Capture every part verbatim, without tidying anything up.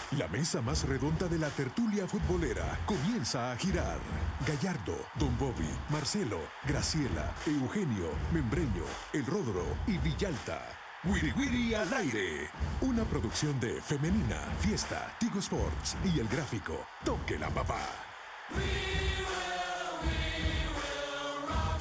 La mesa más redonda de la tertulia futbolera comienza a girar. Gallardo, Don Bobby, Marcelo, Graciela, Eugenio, Membreño, El Rodro y Villalta. Wiri Wiri al aire. Una producción de Femenina, Fiesta, Tigo Sports y El Gráfico. Toque la papá. We will, we will rock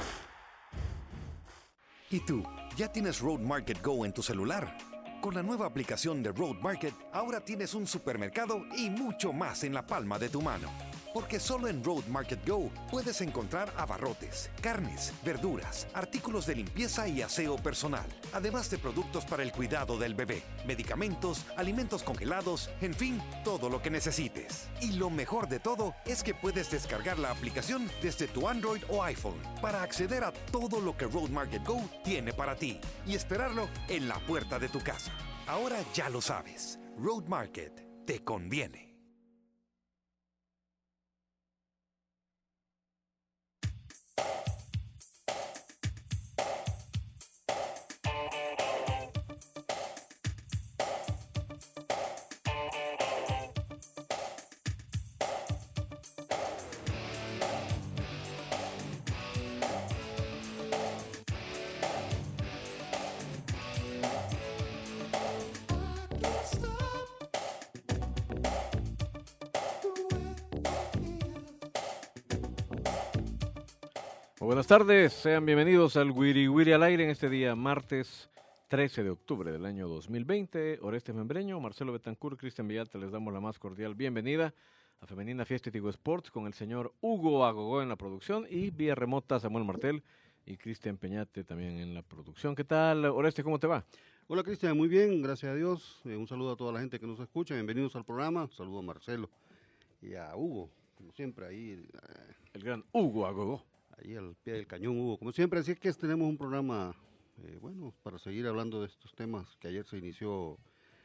you. ¿Y tú? ¿Ya tienes Road Market Go en tu celular? Con la nueva aplicación de Road Market, ahora tienes un supermercado y mucho más en la palma de tu mano. Porque solo en Road Market Go puedes encontrar abarrotes, carnes, verduras, artículos de limpieza y aseo personal, además de productos para el cuidado del bebé, medicamentos, alimentos congelados, en fin, todo lo que necesites. Y lo mejor de todo es que puedes descargar la aplicación desde tu Android o iPhone para acceder a todo lo que Road Market Go tiene para ti y esperarlo en la puerta de tu casa. Ahora ya lo sabes, Road Market te conviene. Buenas tardes, sean bienvenidos al Wiri Wiri al aire en este día martes trece de octubre del año dos mil veinte. Orestes Membreño, Marcelo Betancourt, Cristian Villalta, les damos la más cordial bienvenida a Femenina Fiesta y Tigo Sports con el señor Hugo Agogó en la producción y vía remota Samuel Martel y Cristian Peñate también en la producción. ¿Qué tal, Orestes? ¿Cómo te va? Hola, Cristian, muy bien, gracias a Dios. Eh, un saludo a toda la gente que nos escucha, bienvenidos al programa. Un saludo a Marcelo y a Hugo, como siempre ahí. Eh, el gran Hugo Agogó. Ahí al pie del cañón, Hugo, como siempre. Así que tenemos un programa, eh, bueno, para seguir hablando de estos temas que ayer se inició,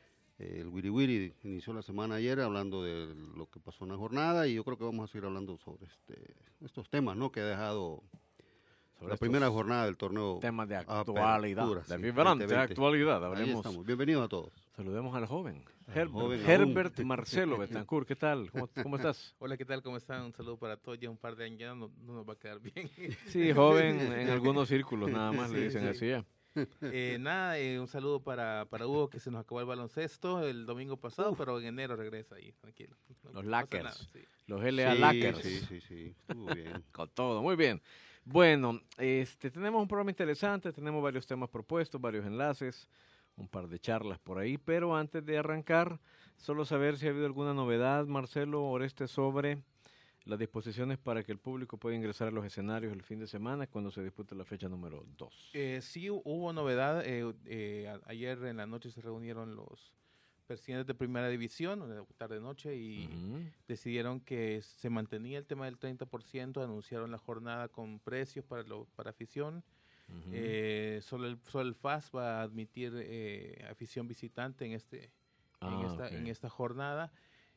eh, el Wiri Wiri inició la semana ayer hablando de lo que pasó en la jornada y yo creo que vamos a seguir hablando sobre este, estos temas, ¿no? Que ha dejado sobre la primera jornada del torneo. Temas de actualidad, Apertura, de sí, vibrante veinte veinte. actualidad. Ahí Hablemos. estamos, bienvenidos a todos. Saludemos al joven, Al Herbert, joven Herbert aún. Marcelo Betancourt. ¿Qué tal? ¿Cómo, cómo estás? Hola, ¿qué tal? ¿Cómo están? Un saludo para todos. Ya un par de años ya no, no nos va a quedar bien. Sí, joven en algunos círculos nada más le Sí, dicen sí. así ya. Eh, nada, eh, un saludo para, para Hugo, que se nos acabó el baloncesto el domingo pasado, pero en enero regresa ahí, tranquilo. No Los pasa Lakers, nada, sí. los L A Sí, Lakers. Sí, sí, sí, estuvo bien. Con todo, muy bien. Bueno, este, tenemos un programa interesante, tenemos varios temas propuestos, varios enlaces, un par de charlas por ahí, pero antes de arrancar, solo saber si ha habido alguna novedad, Marcelo Oreste, sobre las disposiciones para que el público pueda ingresar a los escenarios el fin de semana cuando se dispute la fecha número dos. Eh, sí, hubo novedad. Eh, eh, a- ayer en la noche se reunieron los presidentes de primera división, eh, tarde-noche, y Ujú. decidieron que se mantenía el tema del treinta por ciento, anunciaron la jornada con precios para, lo, para afición. Ujú. Eh, solo, el, solo el F A S va a admitir eh, afición visitante en, este, Ah, en, esta, ok. en esta jornada.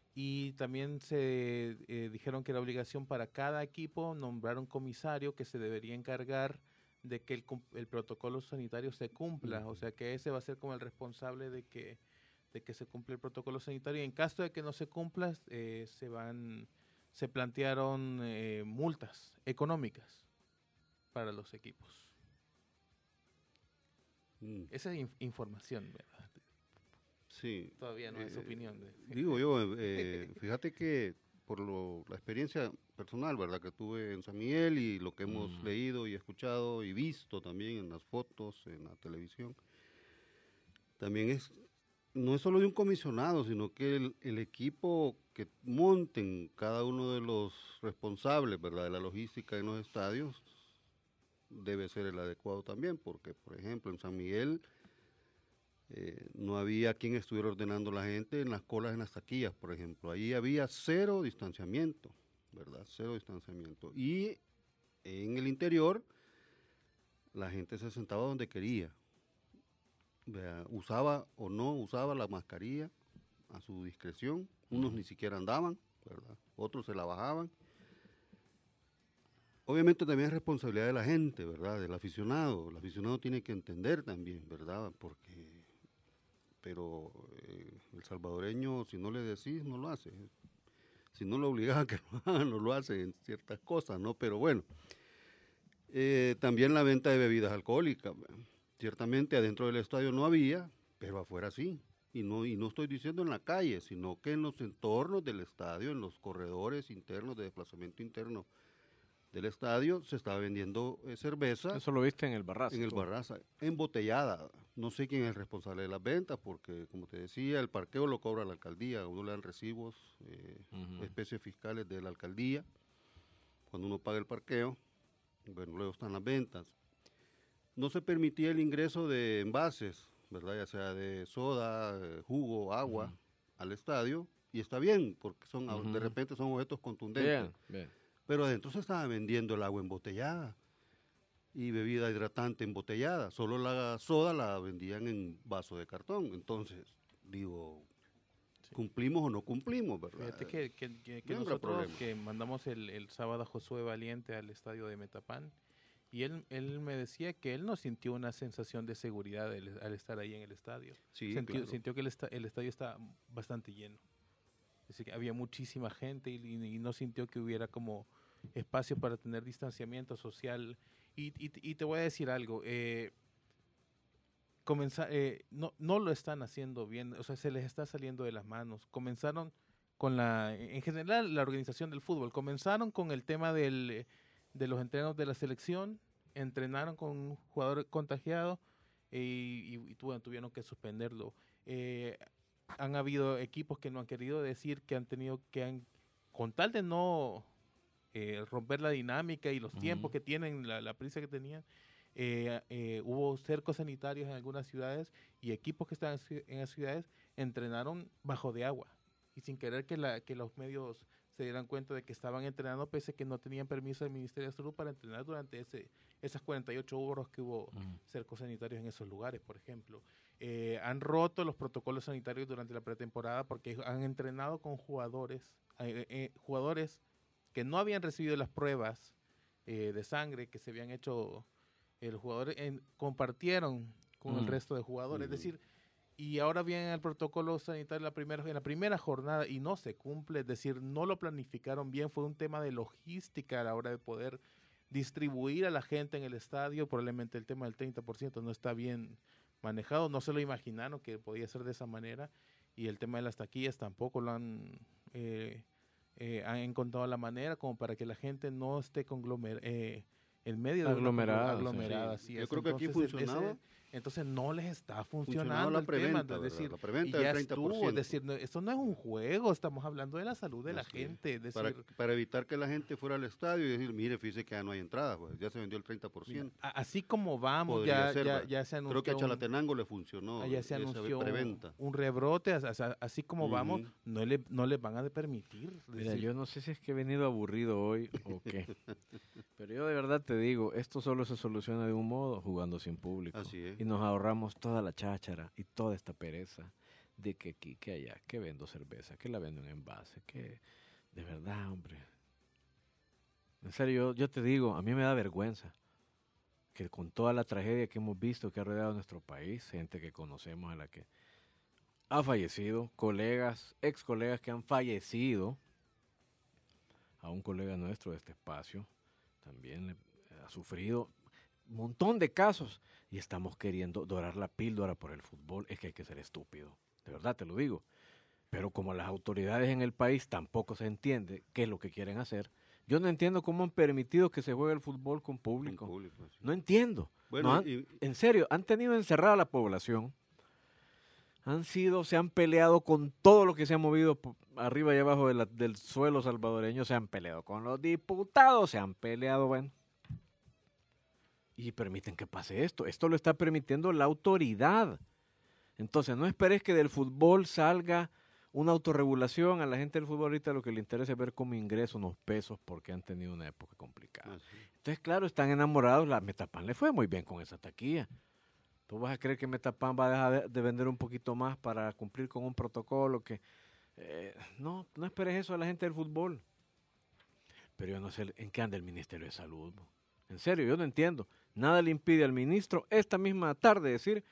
Y también se eh, dijeron que era obligación para cada equipo nombrar un comisario que se debería encargar de que el, cum- el protocolo sanitario se cumpla. O sea, que ese va a ser como el responsable de que, de que se cumpla el protocolo sanitario. Y en caso de que no se cumpla, eh, se van, se plantearon eh, multas económicas para los equipos. Mm, Esa es inf- información, ¿verdad? sí. Todavía no es Eh, opinión. De... Digo yo, eh, fíjate que por lo, la experiencia personal, ¿verdad? Que tuve en San Miguel y lo que hemos Mm. leído y escuchado y visto también en las fotos, en la televisión, también es, no es solo de un comisionado, sino que el, el equipo que monten cada uno de los responsables, ¿verdad? De la logística en los estadios debe ser el adecuado también, porque, por ejemplo, en San Miguel eh, no había quien estuviera ordenando a la gente en las colas en las taquillas, por ejemplo. Ahí había cero distanciamiento, ¿verdad? Cero distanciamiento. Y en el interior, la gente se sentaba donde quería. Vea, usaba o no usaba la mascarilla a su discreción. Unos ni siquiera andaban, ¿verdad? Otros se la bajaban. Obviamente también es responsabilidad de la gente, ¿verdad? Del aficionado. El aficionado tiene que entender también, ¿verdad? Porque pero eh, el salvadoreño, si no le decís, no lo hace. Si no lo obligas a que lo haga, no lo hace en ciertas cosas, ¿no? Pero bueno, eh, también la venta de bebidas alcohólicas. Ciertamente adentro del estadio no había, pero afuera sí. Y no, y no estoy diciendo en la calle, sino que en los entornos del estadio, en los corredores internos de desplazamiento interno del estadio, se estaba vendiendo eh, cerveza. Eso lo viste en el Barraza. En el tú. Barraza, embotellada. No sé quién es el responsable de las ventas, porque como te decía, el parqueo lo cobra la alcaldía, a uno le dan recibos, eh, Ujú. especies fiscales de la alcaldía, cuando uno paga el parqueo, bueno, luego están las ventas. No se permitía el ingreso de envases, ¿verdad? Ya sea de soda, eh, jugo, agua, Ujú. al estadio, y está bien, porque son Ujú. de repente son objetos contundentes. Bien, bien. Pero adentro se estaba vendiendo el agua embotellada y bebida hidratante embotellada. Solo la soda la vendían en vaso de cartón. Entonces, digo, Sí. ¿cumplimos o no cumplimos, verdad? Fíjate que, que, que- que No habrá nosotros problema. que mandamos el, el sábado a Josué Valiente al estadio de Metapán, y él, él me decía que él no sintió una sensación de seguridad al, al estar ahí en el estadio. Sí, Sintió, claro. sintió que el, esta- el estadio está bastante lleno. Es decir, que había muchísima gente y, y- y no sintió que hubiera como espacio para tener distanciamiento social. Y, y- y te voy a decir algo, eh, comenzar, eh, no, no lo están haciendo bien, o sea, se les está saliendo de las manos. Comenzaron con la, en general, la organización del fútbol, comenzaron con el tema del, eh, de los entrenos de la selección, entrenaron con un jugador contagiado eh, y, y tu- tuvieron que suspenderlo. Eh, han habido equipos que no han querido decir que han tenido que han, con tal de no eh, romper la dinámica y los Ujú. tiempos que tienen, la, la prisa que tenían, eh, eh, hubo cercos sanitarios en algunas ciudades y equipos que estaban en ci- en las ciudades entrenaron bajo de agua y sin querer que, la, que los medios se dieran cuenta de que estaban entrenando pese a que no tenían permiso del Ministerio de Salud para entrenar durante ese, esas cuarenta y ocho horas que hubo Ujú. cercos sanitarios en esos lugares, por ejemplo. Eh, han roto los protocolos sanitarios durante la pretemporada porque han entrenado con jugadores, eh, eh, jugadores que no habían recibido las pruebas eh, de sangre que se habían hecho, el jugador en- compartieron con el Mm. resto de jugadores. Ujú. Es decir, y ahora viene el protocolo sanitario en la primera, en la primera jornada y no se cumple, es decir, no lo planificaron bien, fue un tema de logística a la hora de poder distribuir a la gente en el estadio, probablemente el tema del treinta por ciento no está bien manejado, no se lo imaginaron que podía ser de esa manera y el tema de las taquillas tampoco lo han, eh, eh, han encontrado la manera como para que la gente no esté conglomer eh, en medio de una Aglomerada, conglo- sí. aglomerada, Sí, así yo es. creo que aquí Entonces, el- ese- funcionaba. entonces no les está funcionando Funcionaba la el preventa, tema, es ¿verdad? decir, La preventa y del ya treinta por estuvo, es ciento. decir, no, esto no es un juego, estamos hablando de la salud de la Así es. gente, es decir, Para, para evitar que la gente fuera al estadio y decir, mire, fíjese que ya no hay entrada, pues, ya se vendió el treinta por mira, ciento. a- así como vamos, Podría ya, ser, ya, ¿verdad? ya se anunció Creo que a un- Chalatenango le funcionó Ah, ya se esa anunció preventa. un rebrote, as- as- así como vamos, Ujú. no le no les van a permitir. es Mira, decir, yo no sé si es que he venido aburrido hoy o qué. Pero yo de verdad te digo, esto solo se soluciona de un modo, jugando sin público. Así es. Y nos ahorramos toda la cháchara y toda esta pereza de que aquí, que allá, que vendo cerveza, que la vendo en envase, que... De verdad, hombre. En serio, yo, yo te digo, a mí me da vergüenza que con toda la tragedia que hemos visto que ha rodeado nuestro país, gente que conocemos a la que ha fallecido, colegas, ex colegas que han fallecido, a un colega nuestro de este espacio también le, ha sufrido un montón de casos y estamos queriendo dorar la píldora por el fútbol. Es que hay que ser estúpido, de verdad te lo digo. Pero como las autoridades en el país tampoco se entiende qué es lo que quieren hacer, yo no entiendo cómo han permitido que se juegue el fútbol con Con público. público, sí. No entiendo. Bueno, No han- y- en serio, han tenido encerrada a la población. Han sido, se han peleado con todo lo que se ha movido po- arriba y abajo de la- del suelo salvadoreño. Se han peleado con los diputados, se han peleado, bueno. Y permiten que pase esto. Esto lo está permitiendo la autoridad. Entonces, no esperes que del fútbol salga una autorregulación. A la gente del fútbol ahorita lo que le interesa es ver cómo ingresa unos pesos porque han tenido una época complicada. así. Entonces, claro, están enamorados. La Metapan le fue muy bien con esa taquilla. ¿Tú vas a creer que Metapan va a dejar de, de vender un poquito más para cumplir con un protocolo que... eh, no, no esperes eso a la gente del fútbol. Pero yo no sé en qué anda el Ministerio de Salud. Bo. En serio, yo no entiendo. Nada le impide al ministro esta misma tarde decir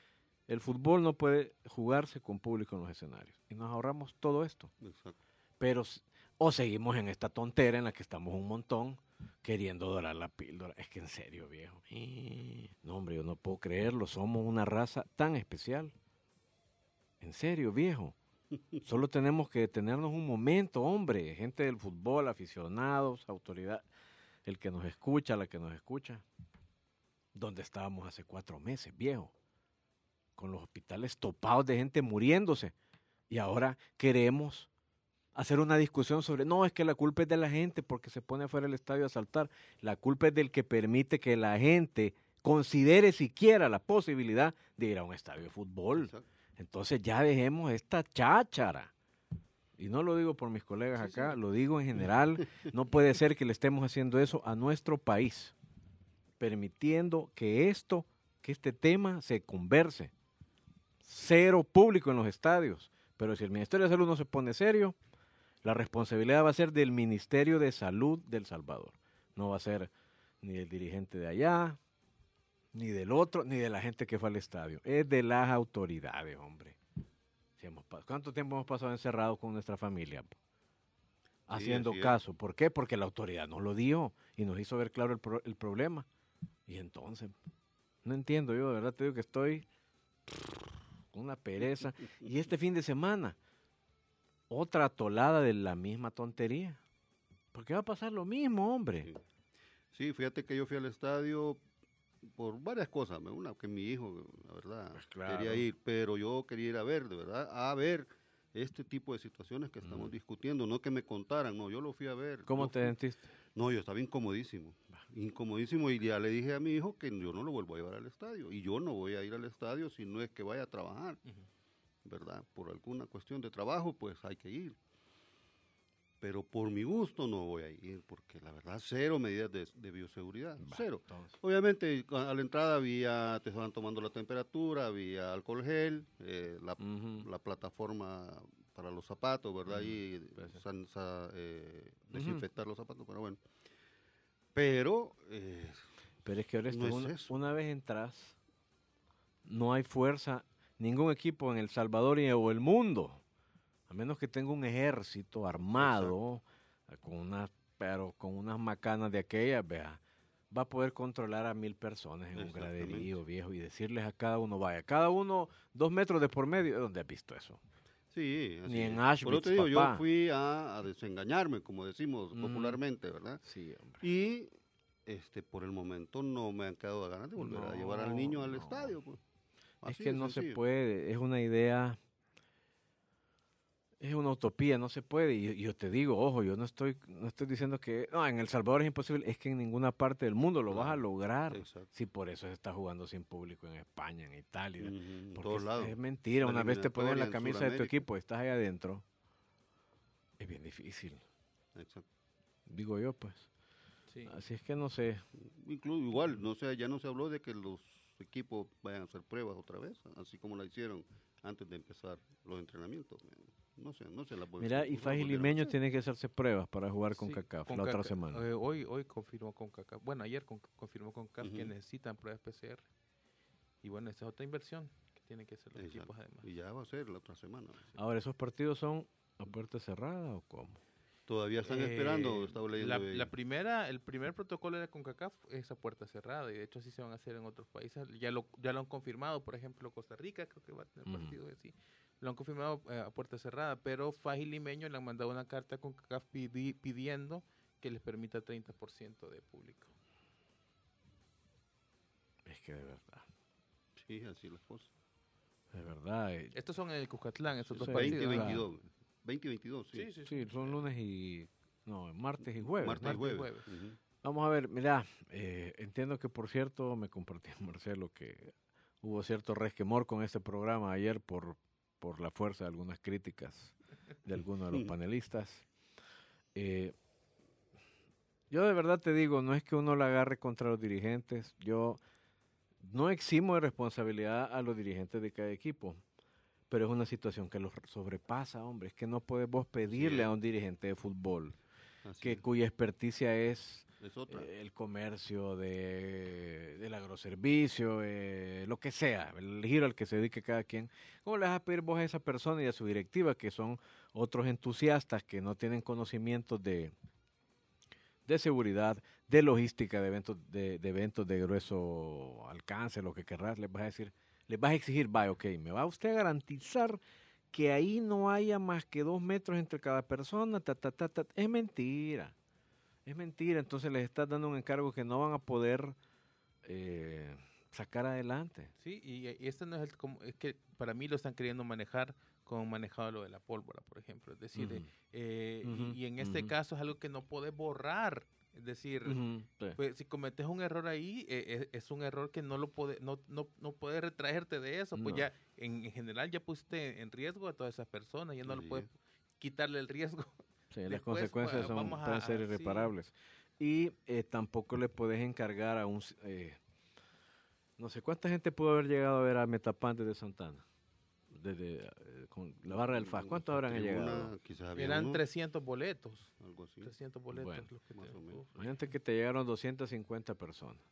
el fútbol no puede jugarse con público en los escenarios. Y nos ahorramos todo esto. Exacto. Pero, o seguimos en esta tontera en la que estamos un montón queriendo dorar la píldora. Es que en serio, viejo. No, hombre, yo no puedo creerlo. Somos una raza tan especial. En serio, viejo. Solo tenemos que detenernos un momento, hombre. Gente del fútbol, aficionados, autoridad, el que nos escucha, la que nos escucha. ¿Dónde estábamos hace cuatro meses, viejo? Con los hospitales topados de gente muriéndose. Y ahora queremos hacer una discusión sobre, no, es que la culpa es de la gente porque se pone afuera del estadio a saltar. La culpa es del que permite que la gente considere siquiera la posibilidad de ir a un estadio de fútbol. Exacto. Entonces ya dejemos esta cháchara. Y no lo digo por mis colegas sí, acá, sí. Lo digo en general. No puede ser que le estemos haciendo eso a nuestro país, permitiendo que esto, que este tema se converse. Cero público en los estadios. Pero si el Ministerio de Salud no se pone serio, la responsabilidad va a ser del Ministerio de Salud de El Salvador. No va a ser ni del dirigente de allá, ni del otro, ni de la gente que fue al estadio. Es de las autoridades, hombre. Si hemos, ¿cuánto tiempo hemos pasado encerrados con nuestra familia? Haciendo sí, caso. ¿Por qué? Porque la autoridad nos lo dio y nos hizo ver claro el, pro, el problema. Y entonces, no entiendo yo, de verdad te digo que estoy con una pereza. Y este fin de semana, otra atolada de la misma tontería. Porque va a pasar lo mismo, hombre. Sí, sí, fíjate que yo fui al estadio por varias cosas. Una, que mi hijo, la verdad, pues claro. quería ir, pero yo quería ir a ver, de verdad, a ver este tipo de situaciones que estamos mm. discutiendo. No que me contaran, no, yo lo fui a ver. ¿Cómo te fui, sentiste? No, yo estaba incomodísimo, incomodísimo, y ya le dije a mi hijo que yo no lo vuelvo a llevar al estadio. Y yo no voy a ir al estadio si no es que vaya a trabajar. Uh-huh. ¿Verdad? Por alguna cuestión de trabajo, pues hay que ir. Pero por mi gusto no voy a ir, porque la verdad, cero medidas de, de bioseguridad, bah, cero. Entonces. Obviamente, a la entrada había, te estaban tomando la temperatura, había alcohol gel, eh, la, uh-huh. la plataforma para los zapatos, ¿verdad? Uh-huh. Y san, san, eh, desinfectar uh-huh. los zapatos, pero bueno. Pero... Eh, pero es que ahora no es una, una vez entras, no hay fuerza, ningún equipo en El Salvador y, o el mundo, a menos que tenga un ejército armado, con unas, pero con unas macanas de aquellas, vea, va a poder controlar a mil personas en un graderío, viejo, y decirles a cada uno, vaya, cada uno dos metros de por medio. ¿Dónde has visto eso? Sí, así ni en es. Auschwitz, Por eso te digo, papá. yo fui a, a desengañarme, como decimos mm. popularmente, ¿verdad? Sí, hombre. Y este, por el momento no me han quedado ganas de volver no, a llevar al niño al no. estadio, pues. Así es que no sencillo. Se puede, es una idea... Es una utopía, no se puede. Y yo, yo te digo, ojo, yo no estoy no estoy diciendo que no, en El Salvador es imposible, es que en ninguna parte del mundo lo claro, vas a lograr. Exacto. Si por eso se está jugando sin público en España, en Italia. Mm-hmm, porque es, lados. es mentira, la una vez te ponen la camisa de tu equipo, estás ahí adentro. Es bien difícil. Exacto. Digo yo, pues. Sí. Así es que no sé. Incluso igual, no sé, ya no se habló de que los equipos vayan a hacer pruebas otra vez, así como la hicieron antes de empezar los entrenamientos. No sé, no sé la Mira, y Faji Limeño tiene que hacerse pruebas para jugar con sí, CACAF con la Caca, otra semana. Eh, hoy hoy confirmó con CACAF. Bueno, ayer con, confirmó con CACAF uh-huh. que necesitan pruebas P C R. Y bueno, esa es otra inversión que tienen que hacer los Exacto. equipos además. Y ya va a ser la otra semana. ¿Sí? Ahora, ¿esos partidos son a puerta cerrada o cómo? Todavía están eh, esperando, estaba leyendo. La, la primera, el primer protocolo de la CONCACAF es a puerta cerrada, y de hecho así se van a hacer en otros países. Ya lo, ya lo han confirmado, por ejemplo, Costa Rica, creo que va a tener uh-huh. partidos así. Lo han confirmado eh, a puerta cerrada, pero Faji Limeño le han mandado una carta con CACAF pidi, pidiendo que les permita treinta por ciento de público. Es que de verdad. Sí, así las cosas. De verdad. Eh. Estos son en el Cuscatlán, esos dos partidos. veinte veintidós. veinte veintidós, sí. Sí, sí, sí. sí, son lunes y... No, martes y jueves. Martes, martes y jueves. jueves. Uh-huh. Vamos a ver, mira, eh, entiendo que por cierto, me compartió Marcelo que hubo cierto resquemor con este programa ayer por... por la fuerza de algunas críticas de algunos de los panelistas. Eh, yo de verdad te digo, no es que uno la agarre contra los dirigentes, yo no eximo de responsabilidad a los dirigentes de cada equipo, pero es una situación que los sobrepasa, hombre, es que no puedes vos pedirle sí. a un dirigente de fútbol que, cuya experticia es es otra. eh, el comercio, de, del agroservicio, eh, lo que sea, el giro al que se dedique cada quien. ¿Cómo le vas a pedir vos a esa persona y a su directiva, que son otros entusiastas que no tienen conocimientos de, de seguridad, de logística, de eventos de, de eventos de grueso alcance, lo que querrás, les vas a decir, les vas a exigir, vaya, ok, me va usted a garantizar que ahí no haya más que dos metros entre cada persona, ta, ta, ta, ta. Es mentira, es mentira, entonces les estás dando un encargo que no van a poder eh, sacar adelante. Sí, y, y este no es el, como, es que para mí lo están queriendo manejar como han manejado lo de la pólvora, por ejemplo. Es decir, Ujú. eh, Ujú, y, y en este ujú. caso es algo que no puedes borrar. Es decir, Ujú, sí. pues, si cometes un error ahí, eh, es, es un error que no lo puede, no, no, no puedes retraerte de eso. Pues No. ya, en, en general, ya pusiste en riesgo a todas esas personas, ya no Así lo puedes es. quitarle el riesgo. Sí, las Después, consecuencias pues, son, vamos a- pueden ser a- sí. irreparables. Y eh, tampoco le puedes encargar a un... s- eh, no sé cuánta gente pudo haber llegado a ver a Metapan desde Santana, desde eh, con la barra del F A S. ¿Cuántos habrán Tribuna, llegado? Quizás había Eran uno, trescientos boletos. algo así. trescientos boletos Bueno, los que más te- o menos. uf. Imagínate que te llegaron doscientas cincuenta personas.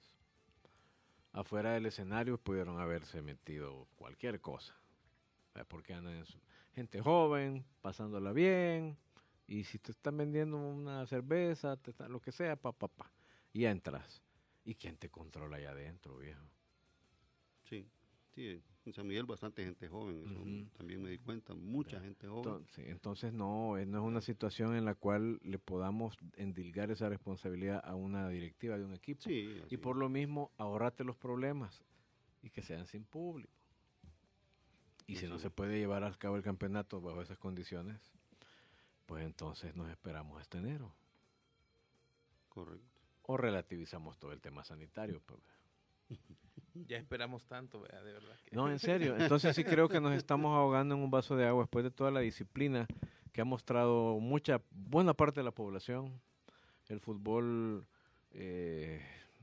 Afuera del escenario pudieron haberse metido cualquier cosa. ¿Verdad? Porque andan en su- gente joven, pasándola bien. Y si te están vendiendo una cerveza, te están- lo que sea, pa, pa, pa. Y entras. ¿Y quién te controla allá adentro, viejo? Sí, sí, en San Miguel bastante gente joven, eso Ujú. también me di cuenta, mucha Ya. gente joven. Entonces, entonces no, eh, no es una situación en la cual le podamos endilgar esa responsabilidad a una directiva de un equipo. Sí, así Y por es. lo mismo, ahorrate los problemas y que sean sin público. Y si Así no es. se puede llevar a cabo el campeonato bajo esas condiciones, pues entonces nos esperamos hasta enero. Correcto. O relativizamos todo el tema sanitario. Pues. Ya esperamos tanto, ¿verdad? De verdad. que- No, en serio. Entonces sí creo que nos estamos ahogando en un vaso de agua después de toda la disciplina que ha mostrado mucha, buena parte de la población. El fútbol, eh,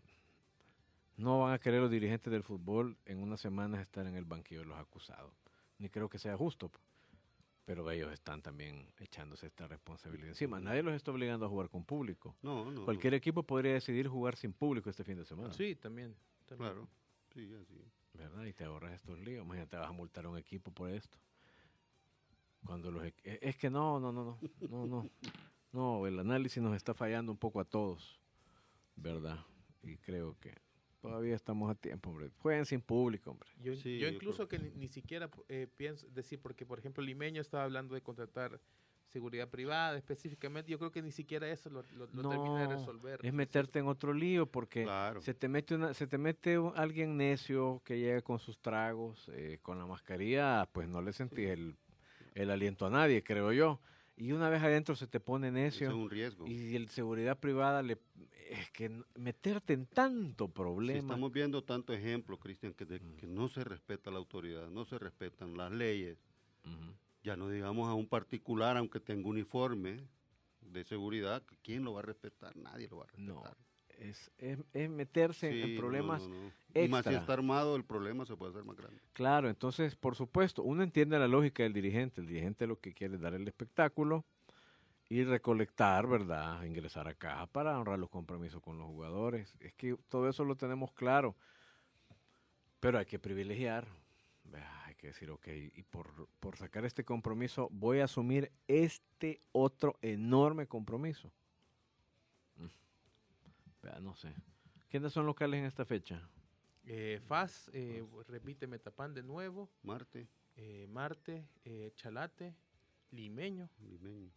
no van a querer los dirigentes del fútbol en unas semanas estar en el banquillo de los acusados. Ni creo que sea justo, p- pero ellos están también echándose esta responsabilidad encima. Nadie los está obligando a jugar con público. No, no. Cualquier equipo podría decidir jugar sin público este fin de semana. Sí, también. no, también. claro. Sí, así es. ¿Verdad? Y te ahorras estos líos. Imagínate, vas a multar a un equipo por esto. Cuando los equ- eh, es que no, no, no, no, no, no. No, el análisis nos está fallando un poco a todos, ¿verdad? Y creo que todavía estamos a tiempo, hombre. Jueguen sin público, hombre. Yo, Sí, yo yo incluso creo que ni, ni siquiera eh, pienso decir, porque por ejemplo Limeño estaba hablando de contratar seguridad privada específicamente, yo creo que ni siquiera eso lo, lo- lo termina de No, resolver. es meterte en otro lío porque Claro. se te mete una, se te mete un- alguien necio que llega con sus tragos, eh, con la mascarilla, pues no le sentís el, el aliento a nadie, creo yo. Y una vez adentro se te pone Ese necio. es un riesgo. Y el seguridad privada, le, es que n- meterte en tanto Si problema. estamos viendo tanto ejemplo, Cristian, que, de- Mm. que no se respeta la autoridad, no se respetan las leyes, Ujú. ya no digamos a un particular, aunque tenga uniforme de seguridad, ¿quién lo va a respetar? Nadie lo va a respetar. No, es, es, es meterse en- Sí, en no, problemas. no, no. Y más si extra. está armado, el problema se puede hacer más grande. Claro, entonces, por supuesto, uno entiende la lógica del dirigente. El dirigente lo que quiere es dar el espectáculo y recolectar, ¿verdad? Ingresar a caja para honrar los compromisos con los jugadores. Es que todo eso lo tenemos claro. Pero hay que privilegiar. Vea, hay que decir, ok, y por, por sacar este compromiso voy a asumir este otro enorme compromiso. Mm. Vea, no sé. ¿Quiénes son locales en esta fecha? Eh, F A S, eh, repite Metapan de nuevo, Marte, eh, Marte, eh, Chalate, Limeño. Limeño.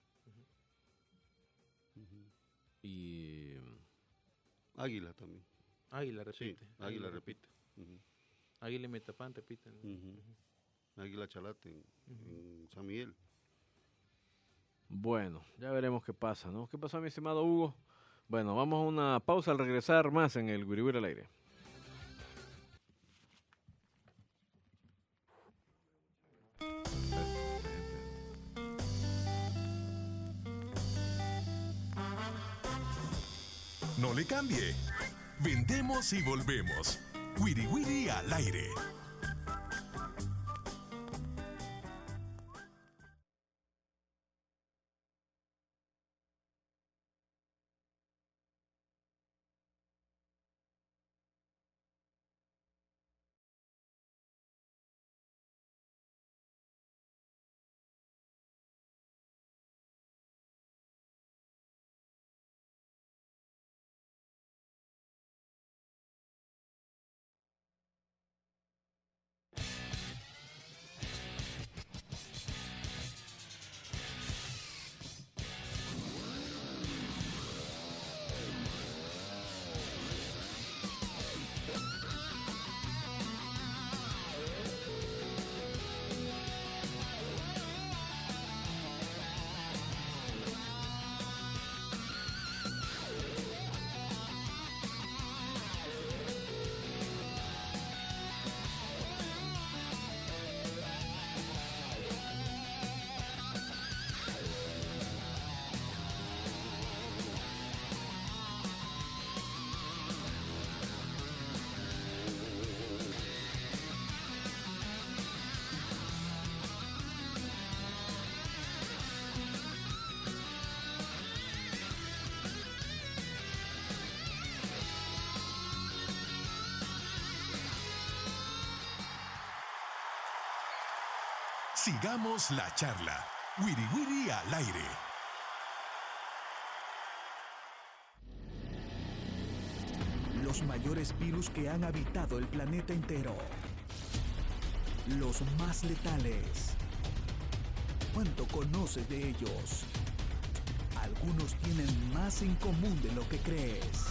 Ujú. Y Águila también. Águila Sí, repite. Águila repite. Ujú. Águila y Metapan repiten. Ujú. Águila Chalate en, Ujú. en San Miguel. bueno, ya veremos qué pasa, ¿no? ¿Qué pasó, mi estimado Hugo? Bueno, vamos a una pausa al regresar más en el Guiri Guiri al aire. No le cambie. Vendemos y volvemos. Wiri Wiri al aire. Sigamos la charla. Wiri Wiri al aire. Los mayores virus que han habitado el planeta entero. Los más letales. ¿Cuánto conoces de ellos? Algunos tienen más en común de lo que crees.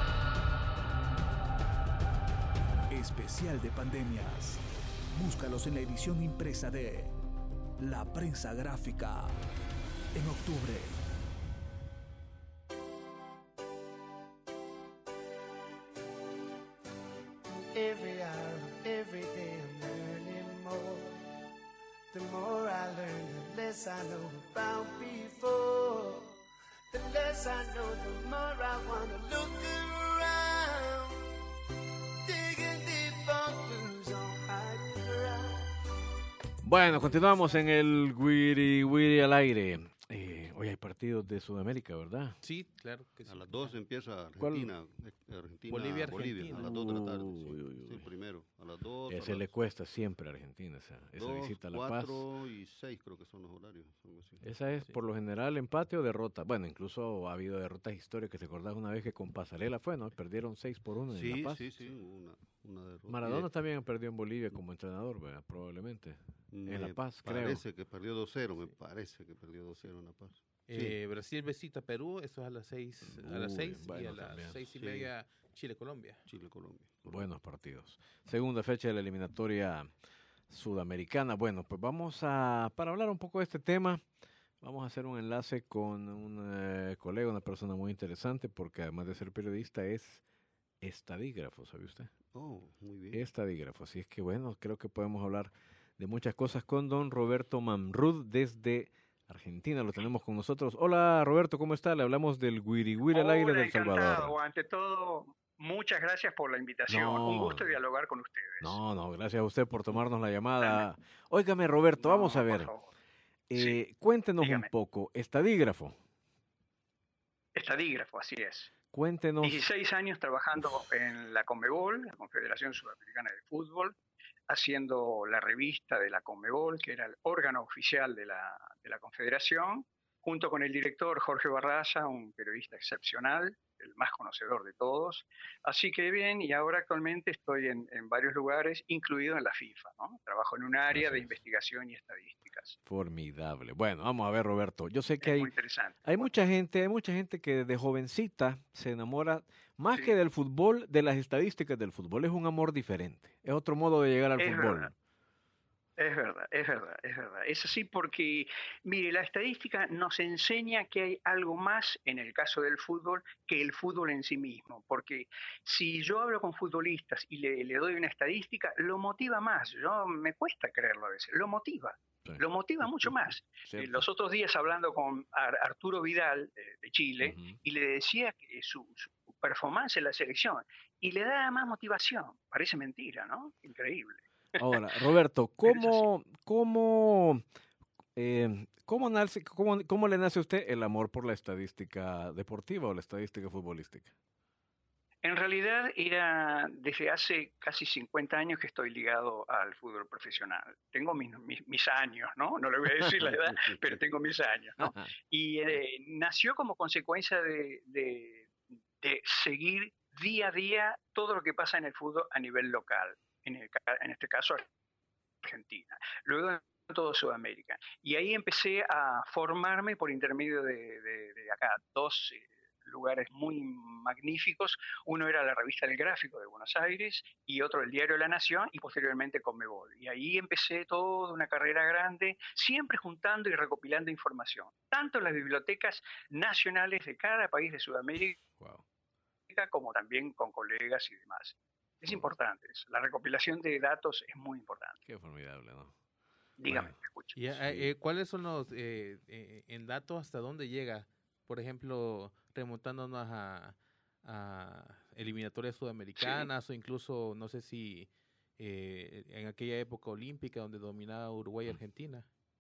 Especial de pandemias. Búscalos en la edición impresa de La Prensa Gráfica en octubre. Every hour, every day I'm learning more. The more I learn, the less I know about before. The less I know, the more I wanna look around. Digging deep for clues on hiding ground. Bueno, continuamos en el Wiri Wiri al aire. Eh, hoy hay partidos de Sudamérica, ¿verdad? Sí, claro que sí. A las dos empieza ¿Cuál? Argentina, eh, Argentina, Bolivia, Bolivia, Argentina. a las dos de la tarde. Sí, Uy, uy, uy. sí, primero, a las dos. a Ese las le cuesta siempre a Argentina, esa, esa dos, visita a La Paz. cuatro y seis creo que son los horarios. Algo así. Esa es Sí. por lo general empate o derrota. Bueno, incluso ha habido derrotas históricas. ¿Te acordás una vez que con Pasarela fue, no? Perdieron seis por uno en Sí, La Paz. sí, sí, hubo una, una derrota. Maradona Y, también perdió en Bolivia como entrenador, ¿verdad? Probablemente. me en La Paz, creo. Parece que perdió dos cero, me parece que perdió dos cero en La Paz. Eh, Brasil visita Perú, eso es a las seis, a las Uy, seis y bueno, a las también. seis y Sí. media Chile-Colombia. Chile-Colombia. Buenos partidos. Segunda fecha de la eliminatoria sudamericana. Bueno, pues vamos a, para hablar un poco de este tema, vamos a hacer un enlace con un eh, colega, una persona muy interesante, porque además de ser periodista es estadígrafo, ¿sabe usted? Oh, muy bien. Estadígrafo. Así es que bueno, creo que podemos hablar de muchas cosas con don Roberto Mamrud desde Argentina. Lo tenemos con nosotros. Hola Roberto, ¿cómo está? Le hablamos del Wiri Wiri al aire Hola, del encantado. Salvador. Ante todo, muchas gracias por la invitación. No. Un gusto dialogar con ustedes. No, no, gracias a usted por tomarnos la llamada. Óigame Roberto, No, vamos a por ver. favor. Eh, cuéntenos dígame. un poco. Estadígrafo, Estadígrafo, así es. cuéntenos. dieciséis años trabajando en la Conmebol, la Confederación Sudamericana de Fútbol, haciendo la revista de la Conmebol, que era el órgano oficial de la, de la Confederación, junto con el director Jorge Barraza, un periodista excepcional, el más conocedor de todos. Así que bien, y ahora actualmente estoy en, en varios lugares, incluido en la FIFA, ¿no? Trabajo en un área Así de es. investigación y estadísticas. Formidable. Bueno, vamos a ver Roberto. Yo sé que Es hay, muy interesante. hay mucha gente, hay mucha gente que de jovencita se enamora más Sí. que del fútbol, de las estadísticas del fútbol. Es un amor diferente. Es otro modo de llegar al Es fútbol. verdad. Es verdad, es verdad, es verdad. Es así porque, mire, la estadística nos enseña que hay algo más en el caso del fútbol que el fútbol en sí mismo. Porque si yo hablo con futbolistas y le, le doy una estadística, lo motiva más. Yo me cuesta creerlo a veces. Lo motiva. Sí. Lo motiva mucho más. Eh, Cierto. Los otros días hablando con Ar- Arturo Vidal de, de Chile Ujú. y le decía que su, su performance en la selección y le da más motivación. Parece mentira, ¿no? Increíble. Ahora, Roberto, ¿cómo, cómo, eh, cómo, nace, cómo, cómo le nace a usted el amor por la estadística deportiva o la estadística futbolística? En realidad era desde hace casi cincuenta años que estoy ligado al fútbol profesional. Tengo mis, mis, mis años, ¿no? No le voy a decir la edad, pero tengo mis años, ¿no? Y eh, nació como consecuencia de, de, de seguir día a día todo lo que pasa en el fútbol a nivel local, en, el, en este caso Argentina. Luego en toda Sudamérica. Y ahí empecé a formarme por intermedio de, de, de acá, dos eh, lugares muy magníficos. Uno era la revista El Gráfico de Buenos Aires y otro el Diario La Nación y posteriormente Conmebol. Y ahí empecé toda una carrera grande, siempre juntando y recopilando información, tanto en las bibliotecas nacionales de cada país de Sudamérica, Wow. como también con colegas y demás. Es importante eso. La recopilación de datos es muy importante. Qué formidable, ¿no? Dígame, Bueno. te escucho. Y, eh, eh, ¿cuáles son los, eh, eh, en datos, hasta dónde llega? Por ejemplo, remontándonos a, a eliminatorias sudamericanas o incluso, no sé si eh, en aquella época olímpica donde dominaba Uruguay y Argentina.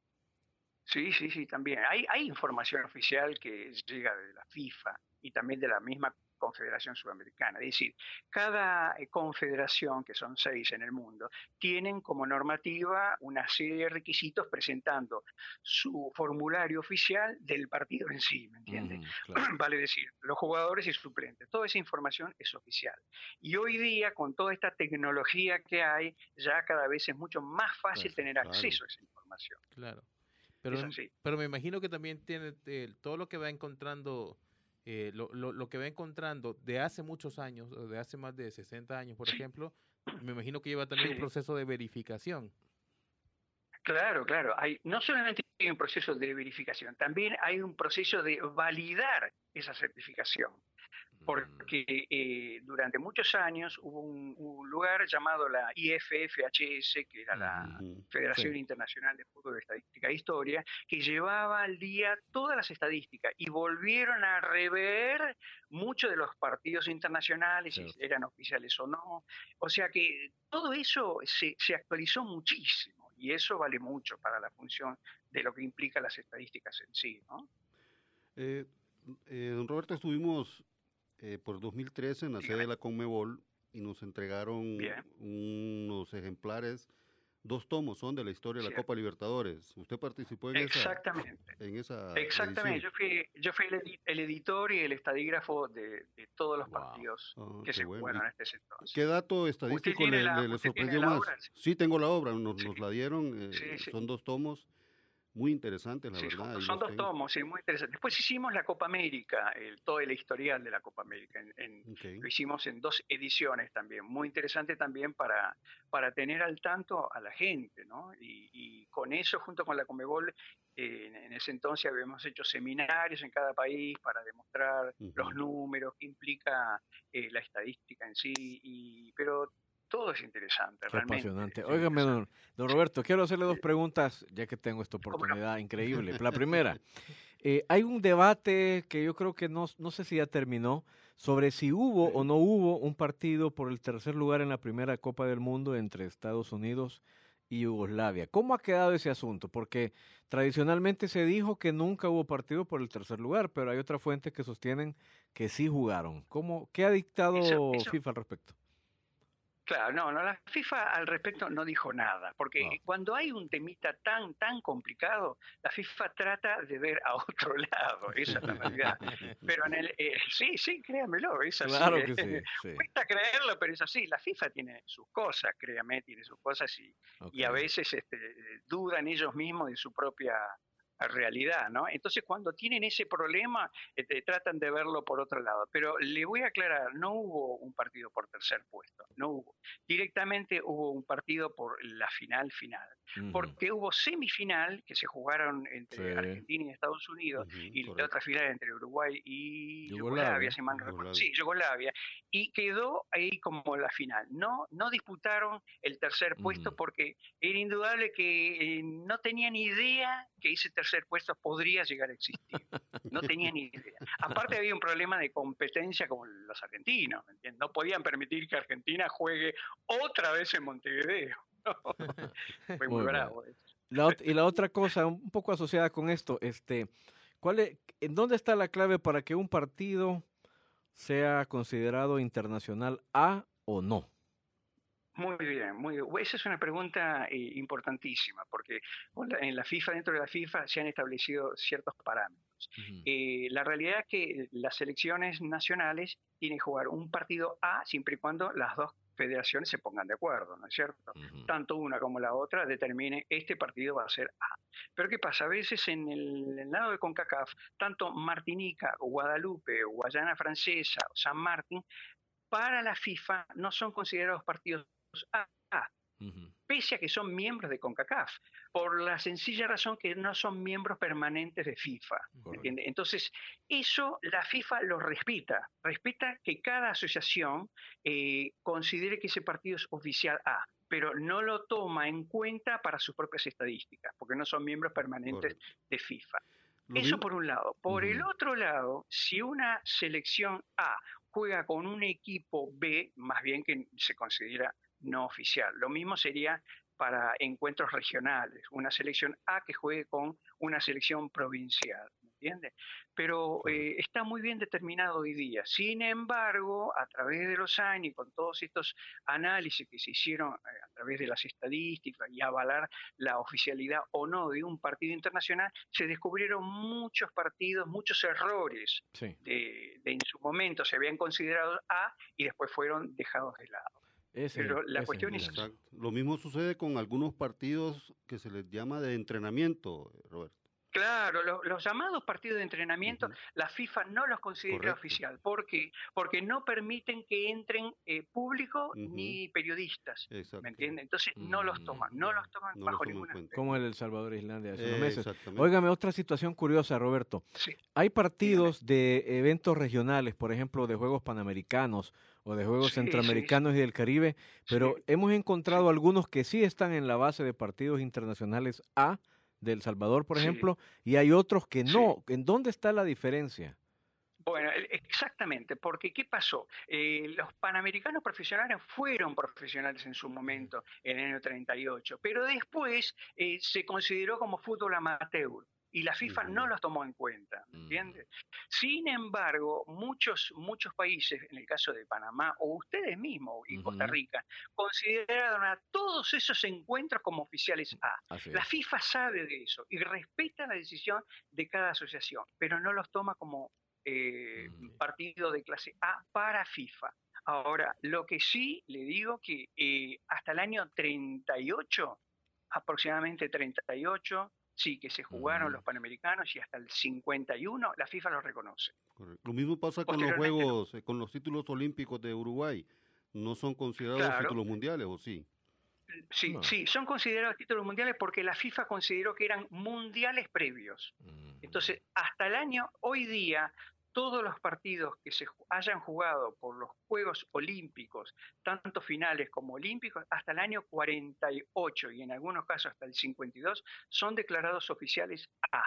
Sí, sí, sí, también. Hay, hay información oficial que llega de la FIFA y también de la misma Confederación Sudamericana. Es decir, cada eh, confederación, que son seis en el mundo, tienen como normativa una serie de requisitos presentando su formulario oficial del partido en sí, ¿me entiendes? Ujú, claro. Vale decir, los jugadores y suplentes, toda esa información es oficial. Y hoy día, con toda esta tecnología que hay, ya cada vez es mucho más fácil Pues, tener claro. acceso a esa información. Claro. Pero, Es em- así. pero me imagino que también tiene eh, todo lo que va encontrando, eh, lo, lo, lo que va encontrando de hace muchos años, o de hace más de sesenta años, por Sí. ejemplo, me imagino que lleva también un Sí. proceso de verificación. Claro, claro. Hay, no solamente hay un proceso de verificación, también hay un proceso de validar esa certificación. Porque eh, durante muchos años hubo un, un lugar llamado la I F F H S, que era la Ujú. Federación Sí. Internacional de Fútbol, Estadística e Historia, que llevaba al día todas las estadísticas y volvieron a rever muchos de los partidos internacionales, si Cierto. eran oficiales o no. O sea que todo eso se, se actualizó muchísimo y eso vale mucho para la función de lo que implica las estadísticas en sí, ¿no? Eh, eh, don Roberto, estuvimos eh, por dos mil trece en la sede Dígame. de la Conmebol y nos entregaron Bien. unos ejemplares, dos tomos son de la historia de la Cierto. Copa Libertadores. ¿Usted participó en esa, Exactamente. en esa Exactamente, edición? yo fui, yo fui el, edi- el editor y el estadígrafo de, de todos los Wow. partidos Ah, que qué se bueno. jugaron ¿Y en este entonces. qué dato ¿Usted estadístico tiene le, la, le- le usted tiene sorprendió la más? obra? Sí, tengo la obra, nos, Sí, nos la dieron, eh, sí, sí. son dos tomos muy interesantes, la Sí, verdad. son, ahí son los dos tengo. tomos, sí, muy interesante. Después hicimos la Copa América, el, todo el historial de la Copa América. En, en- Ok. lo hicimos en dos ediciones también. Muy interesante también para, para tener al tanto a la gente, ¿no? Y, y con eso, junto con la Conmebol, eh, en, en ese entonces habíamos hecho seminarios en cada país para demostrar los Ujú. números que implica eh, la estadística en sí. Y, pero todo es interesante, Qué realmente. apasionante. Es Óigame, interesante. don, don Roberto, quiero hacerle dos Sí, preguntas, ya que tengo esta ¿cómo no? oportunidad increíble. La primera, eh, hay un debate que yo creo que no, no sé si ya terminó, sobre si hubo o Ujú. no hubo un partido por el tercer lugar en la primera Copa del Mundo entre Estados Unidos y Yugoslavia. ¿Cómo ha quedado ese asunto? Porque tradicionalmente se dijo que nunca hubo partido por el tercer lugar, pero hay otras fuentes que sostienen que sí jugaron. ¿Cómo, qué ha Eso, dictado eso, FIFA al respecto? Claro, no, no, la FIFA al respecto no dijo nada, porque Ah, cuando hay un temita tan, tan complicado, la FIFA trata de ver a otro lado, esa es la realidad. Pero en el, eh, sí, sí, créamelo, es así. claro eh. que sí, sí. Cuesta creerlo, pero es así. La FIFA tiene sus cosas, créame, tiene sus cosas y, Ok. y a veces este, dudan ellos mismos de su propia realidad, ¿no? Entonces cuando tienen ese problema, este, tratan de verlo por otro lado. Pero le voy a aclarar, no hubo un partido por tercer puesto, no hubo. Directamente hubo un partido por la final final, Ujú. porque hubo semifinal que se jugaron entre Sí. Argentina y Estados Unidos Ujú, y la correcto. otra final entre Uruguay y Yugoslavia. Yugoslavia, si mal no recuerdo. Yugoslavia. Sí, Yugoslavia. Y quedó ahí como la final. No, no disputaron el tercer puesto Ujú. porque era indudable que eh, no tenían idea que ese tercer puesto podría llegar a existir. No tenían ni idea. Aparte había un problema de competencia con los argentinos, ¿me entiendes? No podían permitir que Argentina juegue otra vez en Montevideo. Fue muy Muy bien. bravo eso. La ot- y la otra cosa, un poco asociada con esto, este, ¿cuál es, ¿en dónde está la clave para que un partido sea considerado internacional A o no? Muy bien, muy bien. Esa es una pregunta eh, importantísima, porque con la- en la FIFA, dentro de la FIFA, se han establecido ciertos parámetros. Ujú. Eh, la realidad es que las selecciones nacionales tienen que jugar un partido A siempre y cuando las dos federaciones se pongan de acuerdo, ¿no es cierto? Ujú. Tanto una como la otra determine este partido va a ser A. Pero ¿qué pasa? A veces en el, el lado de CONCACAF, tanto Martinica, Guadalupe, Guayana Francesa, o San Martín, para la FIFA no son considerados partidos A, Ujú. pese a que son miembros de CONCACAF, por la sencilla razón que no son miembros permanentes de FIFA. Correcto. ¿Entiende? Entonces, eso la FIFA lo respeta, respeta que cada asociación eh, considere que ese partido es oficial A, pero no lo toma en cuenta para sus propias estadísticas, porque no son miembros permanentes Correcto. de FIFA. Lo Eso mismo- por un lado. Por el Ujú. otro lado, si una selección A juega con un equipo B, más bien que se considera no oficial. Lo mismo sería para encuentros regionales, una selección A que juegue con una selección provincial. ¿Me ¿entiendes? Pero eh, está muy bien determinado hoy día. Sin embargo, a través de los años, con todos estos análisis que se hicieron eh, a través de las estadísticas y avalar la oficialidad o no de un partido internacional, se descubrieron muchos partidos, muchos errores Sí. de, de en su momento se habían considerado A y después fueron dejados de lado. Ese, Pero la ese cuestión el es dilema. Exacto. Lo mismo sucede con algunos partidos que se les llama de entrenamiento, Roberto. Claro, lo- los llamados partidos de entrenamiento, Ujú. la FIFA no los considera Correcto. oficial. ¿Por qué? Porque no permiten que entren eh, público Ujú. ni periodistas, Exacto. ¿me entiendes? Entonces no los Mm. toman, no los toman No los bajo toman en ninguna cuenta. Como el El Salvador e Islandia hace unos Eh, meses. exactamente. Óigame, otra situación curiosa, Roberto. Sí, Hay partidos de eventos regionales, por ejemplo, de Juegos Panamericanos o de Juegos sí, sí, Centroamericanos y del Caribe, pero sí, hemos encontrado sí, algunos que sí están en la base de partidos internacionales A de El Salvador, por sí, ejemplo, y hay otros que sí. no. ¿En dónde está la diferencia? Bueno, el- exactamente, porque ¿qué pasó? Eh, los panamericanos profesionales fueron profesionales en su momento, en el año treinta y ocho, pero después eh, se consideró como fútbol amateur y la FIFA no Ujú. los tomó en cuenta, ¿me Mm. entiendes? Sin embargo, muchos, muchos países, en el caso de Panamá o ustedes mismos y Costa Ujú. Rica, consideraron a todos esos encuentros como oficiales A. Así La es. FIFA sabe de eso y respeta la decisión de cada asociación, pero no los toma como eh, Mm. partido de clase A para FIFA. Ahora, lo que sí le digo que eh, hasta el año treinta y ocho, aproximadamente treinta y ocho, sí que se jugaron Ujú. los Panamericanos y hasta el cincuenta y uno la FIFA los reconoce. Correcto. Lo mismo pasa con los Posteriormente no. Juegos, eh, con los títulos olímpicos de Uruguay. ¿No son considerados Claro, títulos mundiales o sí? sí, No. sí, son considerados títulos mundiales porque la FIFA consideró que eran mundiales previos. Mm. Entonces, hasta el año, hoy día, todos los partidos que se ju- hayan jugado por los Juegos Olímpicos, tanto finales como olímpicos, hasta el año cuarenta y ocho y en algunos casos hasta el cincuenta y dos, son declarados oficiales A.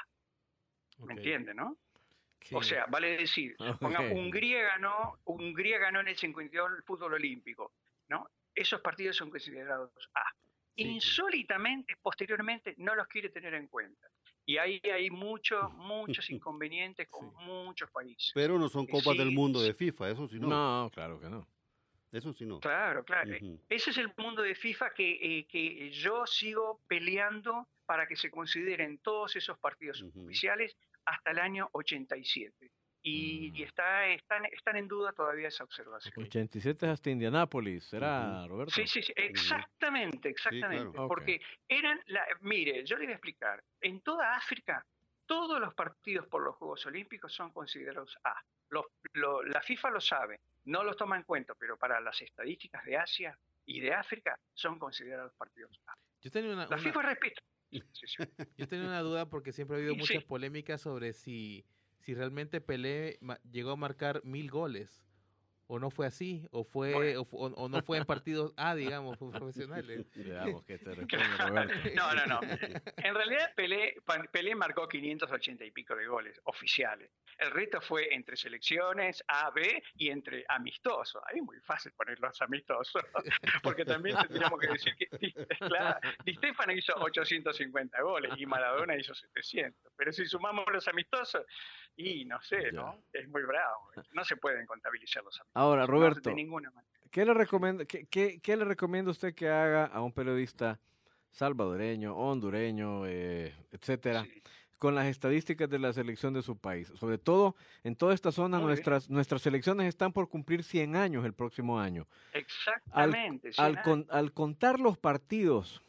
¿Me Ok. entiende, no? Sí. O sea, vale decir, ponga, Ok. Hungría ganó, Hungría ganó en el cincuenta y dos el fútbol olímpico, ¿no? Esos partidos son considerados A. Sí. Insólitamente, posteriormente, no los quiere tener en cuenta. Y ahí hay muchos, muchos inconvenientes con Sí. muchos países. Pero no son Que copas del sí, mundo de sí, FIFA, eso sí no. No, claro que no. Eso sí no. claro, claro. Ujú. Ese es el mundo de FIFA que, eh, que yo sigo peleando para que se consideren todos esos partidos Ujú. oficiales hasta el año ochenta y siete. Y, y Mm. está, están, están en duda todavía esa observación. ochenta y siete es hasta Indianápolis, ¿será, Roberto? Sí, sí, sí, exactamente, exactamente. claro. Ok. Porque eran, la, mire, yo le voy a explicar, en toda África, todos los partidos por los Juegos Olímpicos son considerados A. Los, lo- la FIFA lo sabe, no los toma en cuenta, pero para las estadísticas de Asia y de África son considerados partidos A. Yo tenía una, La una- FIFA respeta. Sí, sí. yo tenía una duda porque siempre ha habido Sí, muchas sí. polémicas sobre si, si realmente Pelé ma- llegó a marcar mil goles. O no fue así, o fue Bueno. o, fu- o- o no fue en partidos A, digamos, profesionales. Veamos qué te responde Roberto. No, no, no. En realidad Pelé, Pa- Pelé marcó quinientos ochenta y pico de goles oficiales. El resto fue entre selecciones, A, B y entre amistosos. Ahí es muy fácil poner los amistosos, porque también tendríamos que decir que Di, claro, Di Stéfano hizo ochocientos cincuenta goles y Maradona hizo setecientos. Pero si sumamos los amistosos, y no sé, ¿no? Es muy bravo. No se pueden contabilizar los amistosos. Ahora, No, Roberto, de ninguna manera. ¿qué le recomienda, qué, qué- qué le recomienda usted que haga a un periodista salvadoreño, hondureño, eh, etcétera, Sí. con las estadísticas de la selección de su país? Sobre todo en toda esta zona, Muy bien. nuestras nuestras selecciones están por cumplir cien años el próximo año. Al, Exactamente. cien al, años. con- al contar los partidos,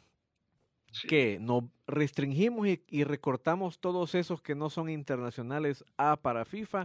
Sí. ¿qué? ¿Nos restringimos y, y recortamos todos esos que no son internacionales A para FIFA?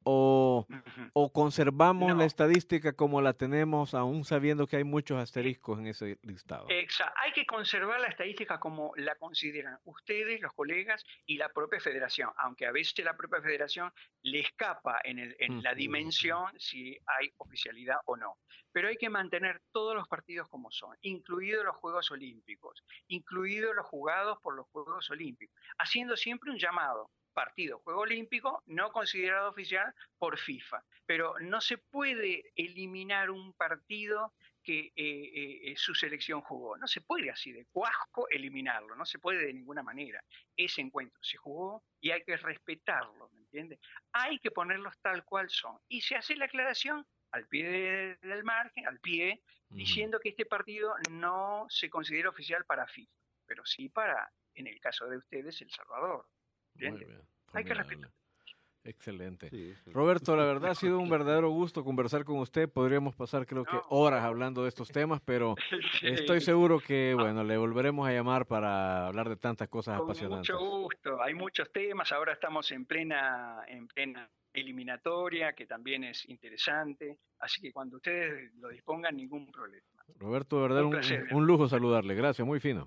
¿O, Ujú. o conservamos No. la estadística como la tenemos, aún sabiendo que hay muchos asteriscos en ese listado? Exa- Hay que conservar la estadística como la consideran ustedes, los colegas, y la propia federación, aunque a veces la propia federación le escapa en, el- en la Ujú. dimensión si hay oficialidad o no. Pero hay que mantener todos los partidos como son, incluidos los Juegos Olímpicos, incluidos los jugados por los Juegos Olímpicos, haciendo siempre un llamado. Partido, Juego Olímpico, no considerado oficial por FIFA. Pero no se puede eliminar un partido que eh, eh, su selección jugó. No se puede así de cuasco eliminarlo, no se puede de ninguna manera. Ese encuentro se jugó y hay que respetarlo, ¿me entiendes? Hay que ponerlos tal cual son. Y se hace la aclaración al pie de, del margen, al pie, uh-huh. diciendo que este partido no se considera oficial para FIFA, pero sí para, en el caso de ustedes, El Salvador. ¿Entiendes? Muy bien, hay que respetar. Excelente. Sí, sí. Roberto, la verdad ha sido un verdadero gusto conversar con usted. Podríamos pasar creo que horas hablando de estos temas, pero sí. estoy seguro que, bueno, le volveremos a llamar para hablar de tantas cosas con apasionantes. Mucho gusto. Hay muchos temas. Ahora estamos en plena, en plena eliminatoria, que también es interesante. Así que cuando ustedes lo dispongan, ningún problema. Roberto, de verdad, un, un, un lujo saludarle. Gracias, muy fino.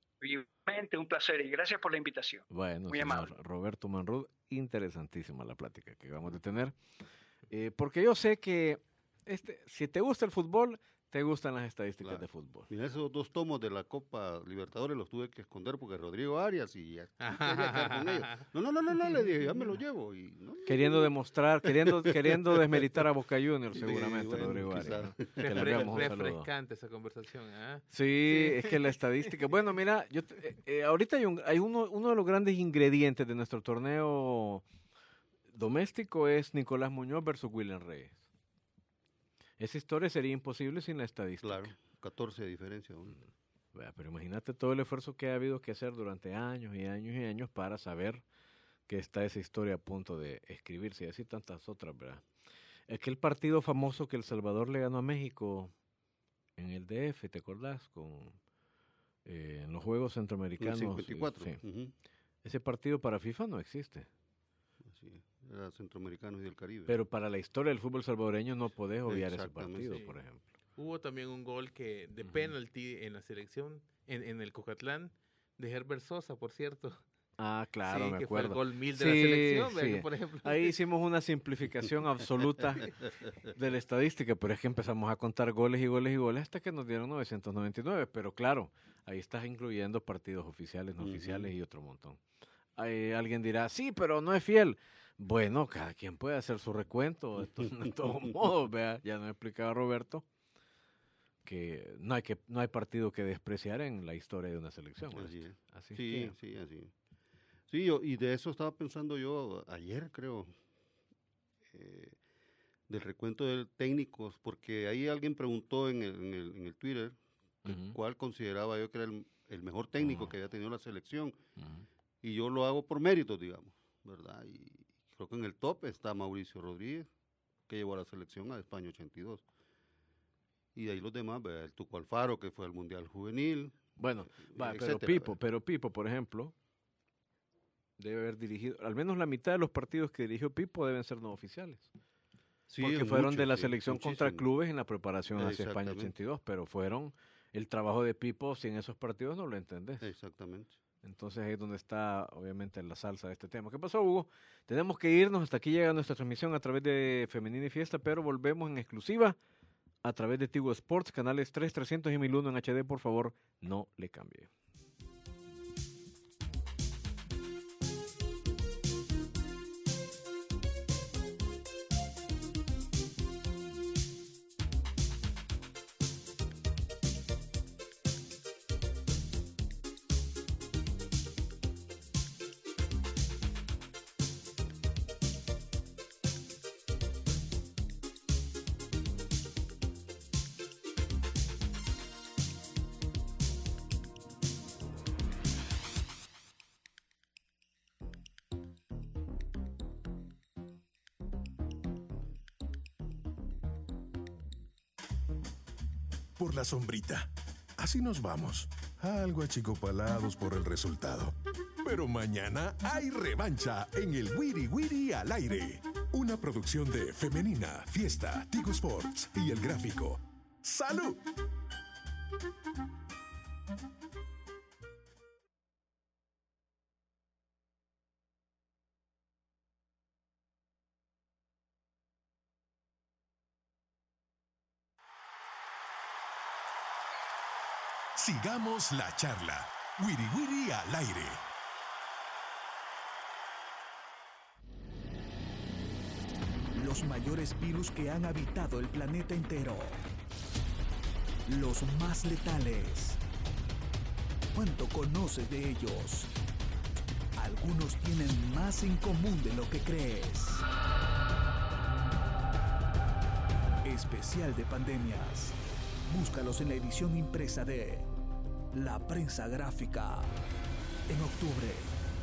Un placer y gracias por la invitación. Bueno, muy amable. Roberto Manrud, interesantísima la plática que vamos a tener, eh, porque yo sé que este, si te gusta el fútbol, te gustan las estadísticas claro. de fútbol. Mira, esos dos tomos de la Copa Libertadores los tuve que esconder porque Rodrigo Arias y ya con ellos. No, no, no, no, no, le dije, ya me lo llevo. Y, no, queriendo no, demostrar, queriendo queriendo desmeritar a Boca Juniors seguramente, sí, bueno, Rodrigo Arias. ¿No? Refre refrescante esa conversación. ¿eh? Sí, sí, es que la estadística, bueno, mira, yo eh, eh, ahorita hay, un, hay uno, uno de los grandes ingredientes de nuestro torneo doméstico es Nicolás Muñoz versus William Reyes. Esa historia sería imposible sin la estadística. Claro, catorce de diferencia. ¿no? Pero imagínate todo el esfuerzo que ha habido que hacer durante años y años y años para saber que está esa historia a punto de escribirse y así tantas otras, ¿verdad? Aquel partido famoso que El Salvador le ganó a México en el D F, ¿te acordás? Con, eh, en los Juegos Centroamericanos. El cincuenta y cuatro. Sí. Uh-huh. Ese partido para FIFA no existe. Sí, era Centroamericanos y del Caribe. Pero para la historia del fútbol salvadoreño no podés obviar ese partido, sí. por ejemplo. Hubo también un gol que de uh-huh. penalti en la selección, en, en el Cocatlán, de Herbert Sosa, por cierto. Ah, claro, sí, me que acuerdo. Fue el gol mil de sí, la selección, sí. ¿verdad? Por ejemplo. Ahí hicimos una simplificación absoluta de la estadística, pero es que empezamos a contar goles y goles y goles hasta que nos dieron novecientos noventa y nueve, pero claro, ahí estás incluyendo partidos oficiales, no uh-huh. oficiales y otro montón. Ahí alguien dirá, sí, pero no es fiel. Bueno, cada quien puede hacer su recuento, esto, de todos modos, vea, ya nos explicaba Roberto que no hay que no hay partido que despreciar en la historia de una selección. Así es. Así sí, que, sí, así es. Sí, yo, y de eso estaba pensando yo ayer, creo, eh, del recuento de técnicos, porque ahí alguien preguntó en el, en el, en el Twitter uh-huh. cuál consideraba yo que era el, el mejor técnico uh-huh. que había tenido la selección, uh-huh. y yo lo hago por méritos, digamos, ¿verdad? Y creo que en el top está Mauricio Rodríguez, que llevó a la selección a España ochenta y dos. Y de ahí los demás, ¿verdad? El Tuco Alfaro, que fue al Mundial Juvenil. Bueno, eh, va, etcétera, pero Pipo, ¿verdad? pero Pipo, por ejemplo, debe haber dirigido, al menos la mitad de los partidos que dirigió Pipo deben ser no oficiales. Sí, porque fueron mucho, de la selección sí, contra clubes en la preparación hacia España ochenta y dos, pero fueron el trabajo de Pipo, si en esos partidos no lo entendés. Exactamente. Entonces ahí es donde está, obviamente, la salsa de este tema. ¿Qué pasó, Hugo? Tenemos que irnos. Hasta aquí llega nuestra transmisión a través de Femenina y Fiesta, pero volvemos en exclusiva a través de Tigo Sports, canales tres, trescientos y mil uno en H D. Por favor, no le cambie. Por la sombrita. Así nos vamos. Algo achicopalados por el resultado. Pero mañana hay revancha en el Wiri Wiri al aire. Una producción de Femenina, Fiesta, Tigo Sports y El Gráfico. ¡Salud! Sigamos la charla. Wiri Wiri al aire. Los mayores virus que han habitado el planeta entero. los más letales. ¿Cuánto conoces de ellos? Algunos tienen más en común de lo que crees. Especial de pandemias. Búscalos en la edición impresa de La Prensa Gráfica en octubre.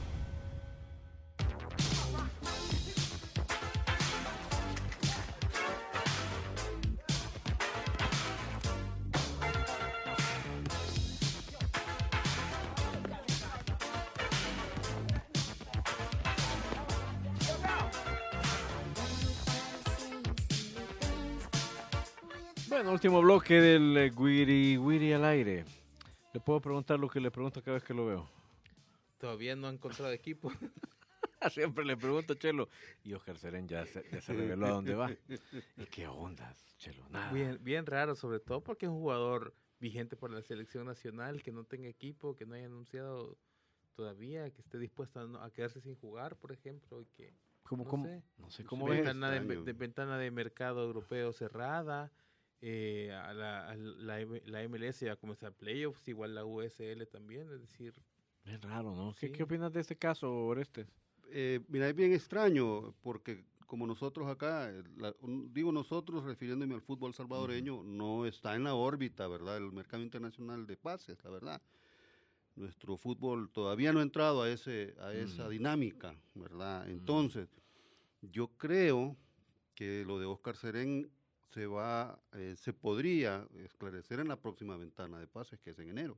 Bueno, último bloque del eh, Wiri Wiri al aire. ¿Le puedo preguntar lo que le pregunto cada vez que lo veo? Todavía no han encontrado equipo. Siempre le pregunto, Chelo. Y Oscar Serén ya se, ya se reveló a dónde va. ¿Y qué ondas, Chelo? Nada. Bien, bien raro, sobre todo porque es un jugador vigente por la selección nacional, que no tenga equipo, que no haya anunciado todavía, que esté dispuesto a, no- a quedarse sin jugar, por ejemplo, y que ¿Cómo, no cómo? sé. No sé cómo Sí, ves. ventana de, extraño. de ventana de mercado europeo cerrada, eh, a la, a la, M- la M L S ya comenzar playoffs, igual la U S L también, es decir, Es raro, ¿no? ¿Qué, Sí. ¿Qué opinas de este caso, Orestes? Eh, mira, es bien extraño porque como nosotros acá, eh, la- un- digo nosotros refiriéndome al fútbol salvadoreño, no está en la órbita, ¿verdad? El mercado internacional de pases, la verdad. Nuestro fútbol todavía no ha entrado a, ese, a esa Ujú. dinámica, ¿verdad? Entonces, yo creo que lo de Oscar Serén se va, eh, se podría esclarecer en la próxima ventana de pases, que es en enero.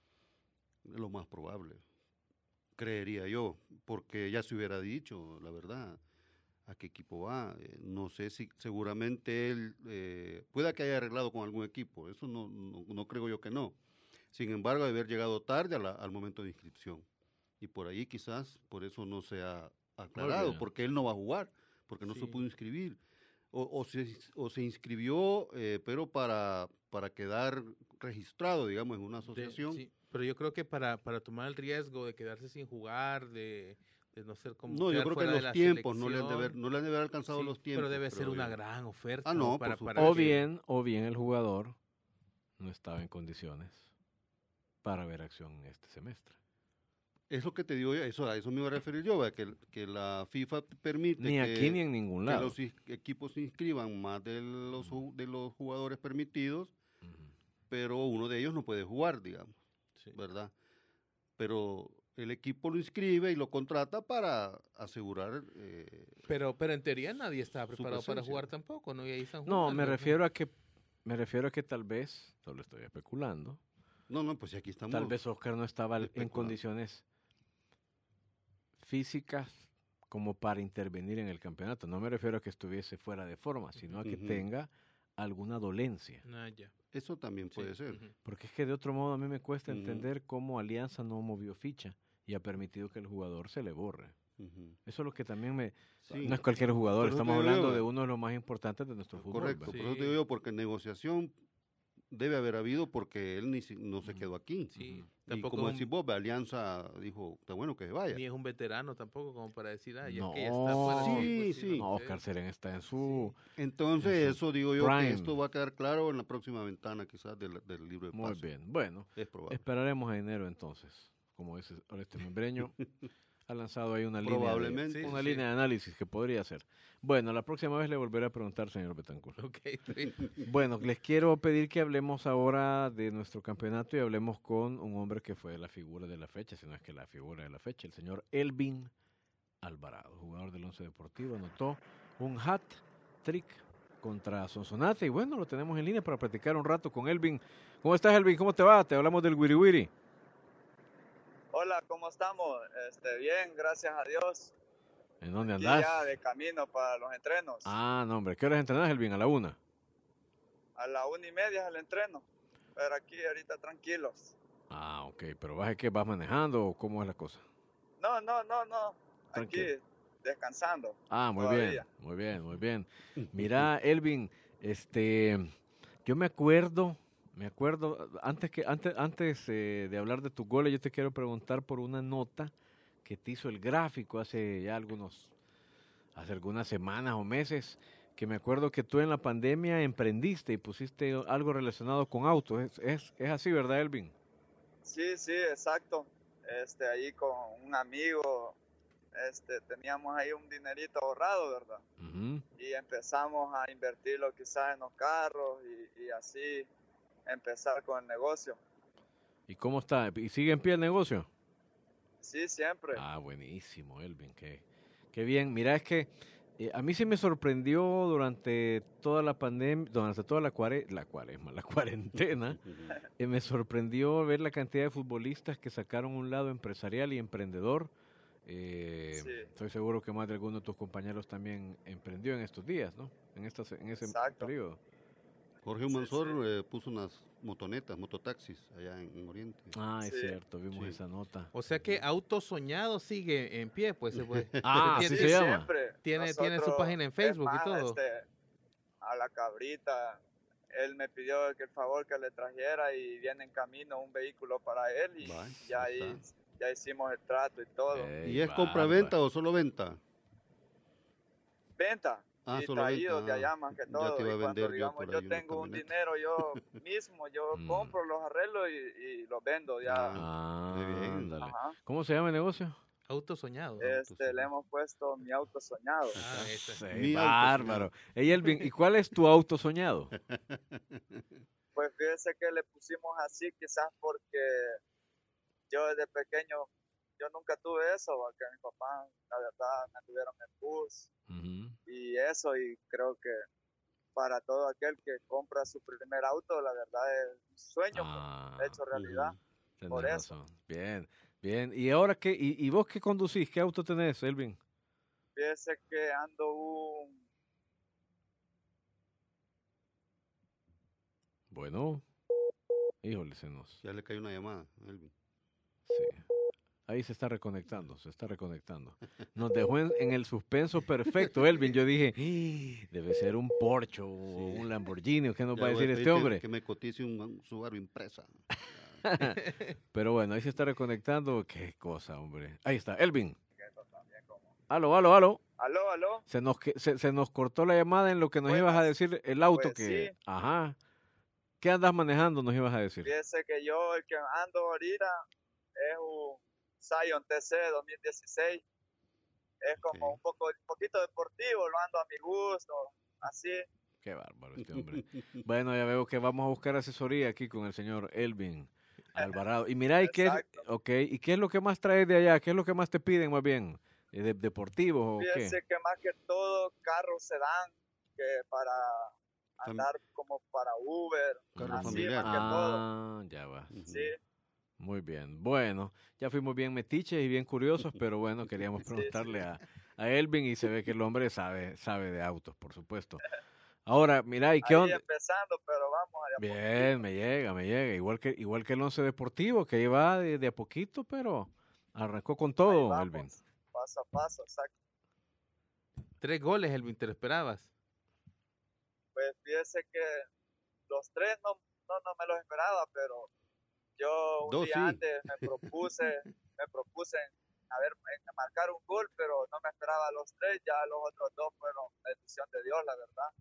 Es lo más probable, creería yo, porque ya se hubiera dicho, la verdad, a qué equipo va. Eh, no sé si seguramente él, eh, pueda que haya arreglado con algún equipo, eso no, no, no creo yo que no. Sin embargo, de haber llegado tarde a la- al momento de inscripción. Y por ahí quizás, por eso no se ha aclarado, bien. porque él no va a jugar, porque no Sí. se pudo inscribir. O, o se, o se inscribió, eh, pero para, para quedar registrado, digamos, en una de- asociación. sí, pero yo creo que para, para tomar el riesgo de quedarse sin jugar, de, de no ser como No, yo quedar creo que fuera de los la tiempos no le, han de haber, selección, no le han de haber alcanzado sí, los tiempos. pero debe ser creo una yo. gran oferta. Ah, no, para, por para O que- bien, o bien el jugador no estaba en condiciones para ver acción en este semestre. Es lo que te digo yo, eso, a eso me iba a referir yo, ¿verdad? que, que la FIFA permite Ni que, aquí ni en ningún que lado. los is- equipos se inscriban más de los, ju- de los jugadores permitidos, Ujú. pero uno de ellos no puede jugar, digamos, Sí. ¿verdad? Pero el equipo lo inscribe y lo contrata para asegurar... eh, Pero, pero en teoría nadie estaba su preparado para presencia. jugar tampoco, ¿no? Y ahí están No, jugando, me ¿no? refiero a que me refiero a que tal vez, solo estoy especulando, no, no, pues si aquí estamos... tal vez Oscar no estaba en especulando. condiciones físicas como para intervenir en el campeonato. No me refiero a que estuviese fuera de forma, sino a que Ujú. tenga alguna dolencia. Ah, ya. Eso también Sí, puede ser. ujú. Porque es que de otro modo a mí me cuesta Ujú. entender cómo Alianza no movió ficha y ha permitido que el jugador se le borre. Ujú. Eso es lo que también me... Sí. No es cualquier jugador, Por eso te estamos digo yo, hablando de ¿verdad? uno de los más importantes de nuestro fútbol. Correcto, ¿verdad? por eso te Sí. digo yo, porque negociación debe haber habido porque él ni si- no se Ujú. quedó aquí. Sí, Y tampoco como es un- decís vos, Alianza dijo, está bueno que se vaya. ni es un veterano tampoco como para decir, ah, ya No. que ya está fuera. Sí, pues, sí. No, no, Oscar sí. Serén está en su... Entonces, en su eso digo yo prime. que esto va a quedar claro en la próxima ventana quizás del, del libro de Muy pases. bien. Bueno, Es probable. esperaremos a enero entonces. Como dice este membreño, ha lanzado ahí una línea de, Probablemente. Sí, una sí, línea de análisis que podría ser. Bueno, la próxima vez le volveré a preguntar, señor Betancourt. Ok, está bien. Bueno, les quiero pedir que hablemos ahora de nuestro campeonato y hablemos con un hombre que fue la figura de la fecha, si no es que la figura de la fecha, el señor Elvin Alvarado, jugador del Once Deportivo, anotó un hat trick contra Sonsonate y bueno, lo tenemos en línea para platicar un rato con Elvin. ¿Cómo estás, Elvin? ¿Cómo te va? Te hablamos del Wiri Wiri. Hola, ¿cómo estamos? Este, bien, gracias a Dios. ¿En dónde Aquí andás? ya de camino para los entrenos. Ah, no, hombre. ¿Qué horas entrenás, Elvin? ¿A la una? A la una y media es el entreno. Pero aquí ahorita tranquilos. Ah, ok. ¿Pero vas a qué? ¿Vas manejando o cómo es la cosa? No, no, no, no. Tranquilo. Aquí descansando. Ah, muy bien, Todavía. muy bien, muy bien. Mira, Elvin, este, yo me acuerdo, me acuerdo, antes que antes antes eh, de hablar de tus goles, yo te quiero preguntar por una nota que te hizo el gráfico hace ya algunos, hace algunas semanas o meses, que me acuerdo que tú en la pandemia emprendiste y pusiste algo relacionado con autos. Es, es, es así, ¿verdad, Elvin? Sí, sí, exacto. Este, ahí con un amigo, este, teníamos ahí un dinerito ahorrado, ¿verdad? Uh-huh. Y empezamos a invertirlo quizás en los carros y, y así empezar con el negocio. ¿Y cómo está? ¿Y sigue en pie el negocio? Sí, siempre. Ah, buenísimo, Elvin, qué, qué bien. Mira, es que eh, a mí sí me sorprendió durante toda la pandemia, durante toda la, cuare la cuaresma, la cuarentena, eh, me sorprendió ver la cantidad de futbolistas que sacaron un lado empresarial y emprendedor. Eh, Sí. Estoy seguro que más de alguno de tus compañeros también emprendió en estos días, ¿no? En, estas, en ese Exacto. periodo. Jorge Sí, Mansor sí. eh, puso unas motonetas, mototaxis allá en, en Oriente. Ah, es Sí. cierto, vimos Sí. esa nota. O sea que Auto Soñado sigue en pie, pues. Se puede. Ah, tiene, así se llama. Siempre. Tiene, tiene su Nosotros, página en es Facebook más, y todo. Este, a la cabrita, él me pidió que el favor que le trajera y viene en camino un vehículo para él y Vale, ya ahí ahí está. ya hicimos el trato y todo. Ey, ¿Y es bárbaro. compra-venta o solo venta? Venta Ah, y solo traídos venta, de ah. allá más que Ya todo. te iba a Y cuando vender yo digamos por yo ahí una tengo un camioneta. dinero yo mismo, yo Mm. compro los arreglos y, y los vendo ya. Ah, Muy bien. ándale. Ajá. ¿Cómo se llama el negocio? Auto Soñado. Eh, Este, le hemos puesto mi auto soñado. Ah, esa. Sí, Mi auto bárbaro. Ey, Elvin, ¿y cuál es tu auto soñado? Pues fíjese que le pusimos así quizás porque yo desde pequeño, yo nunca tuve eso, porque mis papás, la verdad, me tuvieron en bus Ujú. y eso, y creo que para todo aquel que compra su primer auto, la verdad es un sueño Ah, hecho realidad. Ujú. tenés por eso. razón. Bien, bien. ¿Y ahora qué? ¿Y, y vos qué conducís? ¿Qué auto tenés, Elvin? Fíjese que ando un, Bueno, híjole, se nos... Ya le cayó una llamada, Elvin. Sí. Ahí se está reconectando, se está reconectando. Nos dejó en, en el suspenso perfecto, Elvin. Yo dije, "Ah, debe ser un Porsche o Sí. un Lamborghini. ¿Qué nos Ya va a voy decir pedir este que- hombre? Que me cotice un, un Subaru impresa. Pero bueno, ahí se está reconectando. Qué cosa, hombre. Ahí está, Elvin. Aló, aló, aló. aló, aló, Se nos, que- se, se nos cortó la llamada en lo que nos Buenas. ibas a decir el auto Pues que... sí. Ajá. ¿Qué andas manejando? Nos ibas a decir. fíjese que yo el que ando ahorita es un Scion T C dos mil dieciséis. Es como Ok. un poco un poquito deportivo, lo ando a mi gusto, así. Qué bárbaro este hombre. Bueno, ya veo que vamos a buscar asesoría aquí con el señor Elvin Alvarado. Y mira, ¿y qué es, Exacto. okay, ¿y qué es lo que más traes de allá? ¿Qué es lo que más te piden más bien? ¿Eh, ¿De, ¿Deportivos o qué? Fíjese que más que todo carros se dan que para Fam- andar como para Uber, Carro así familiar. más que todo. Ah, ya va. Ujú. Sí, Muy bien. Bueno, ya fuimos bien metiches y bien curiosos, pero bueno, queríamos Sí, sí. preguntarle a, a Elvin y se ve que el hombre sabe, sabe de autos, por supuesto. Ahora, mira, ¿y qué ahí onda? empezando, pero vamos allá. Bien, me llega, me llega. Igual que, igual que el Once Deportivo, que iba de, de a poquito, pero arrancó con todo, Elvin. Paso a paso, exacto. Tres goles, Elvin, ¿te lo esperabas? Pues fíjese que los tres no, no, no me los esperaba, pero yo un Dos día sí. antes me propuse, me propuse a ver, en marcar un gol, pero no me esperaba los tres, ya los otros dos fueron bendición de Dios, la verdad.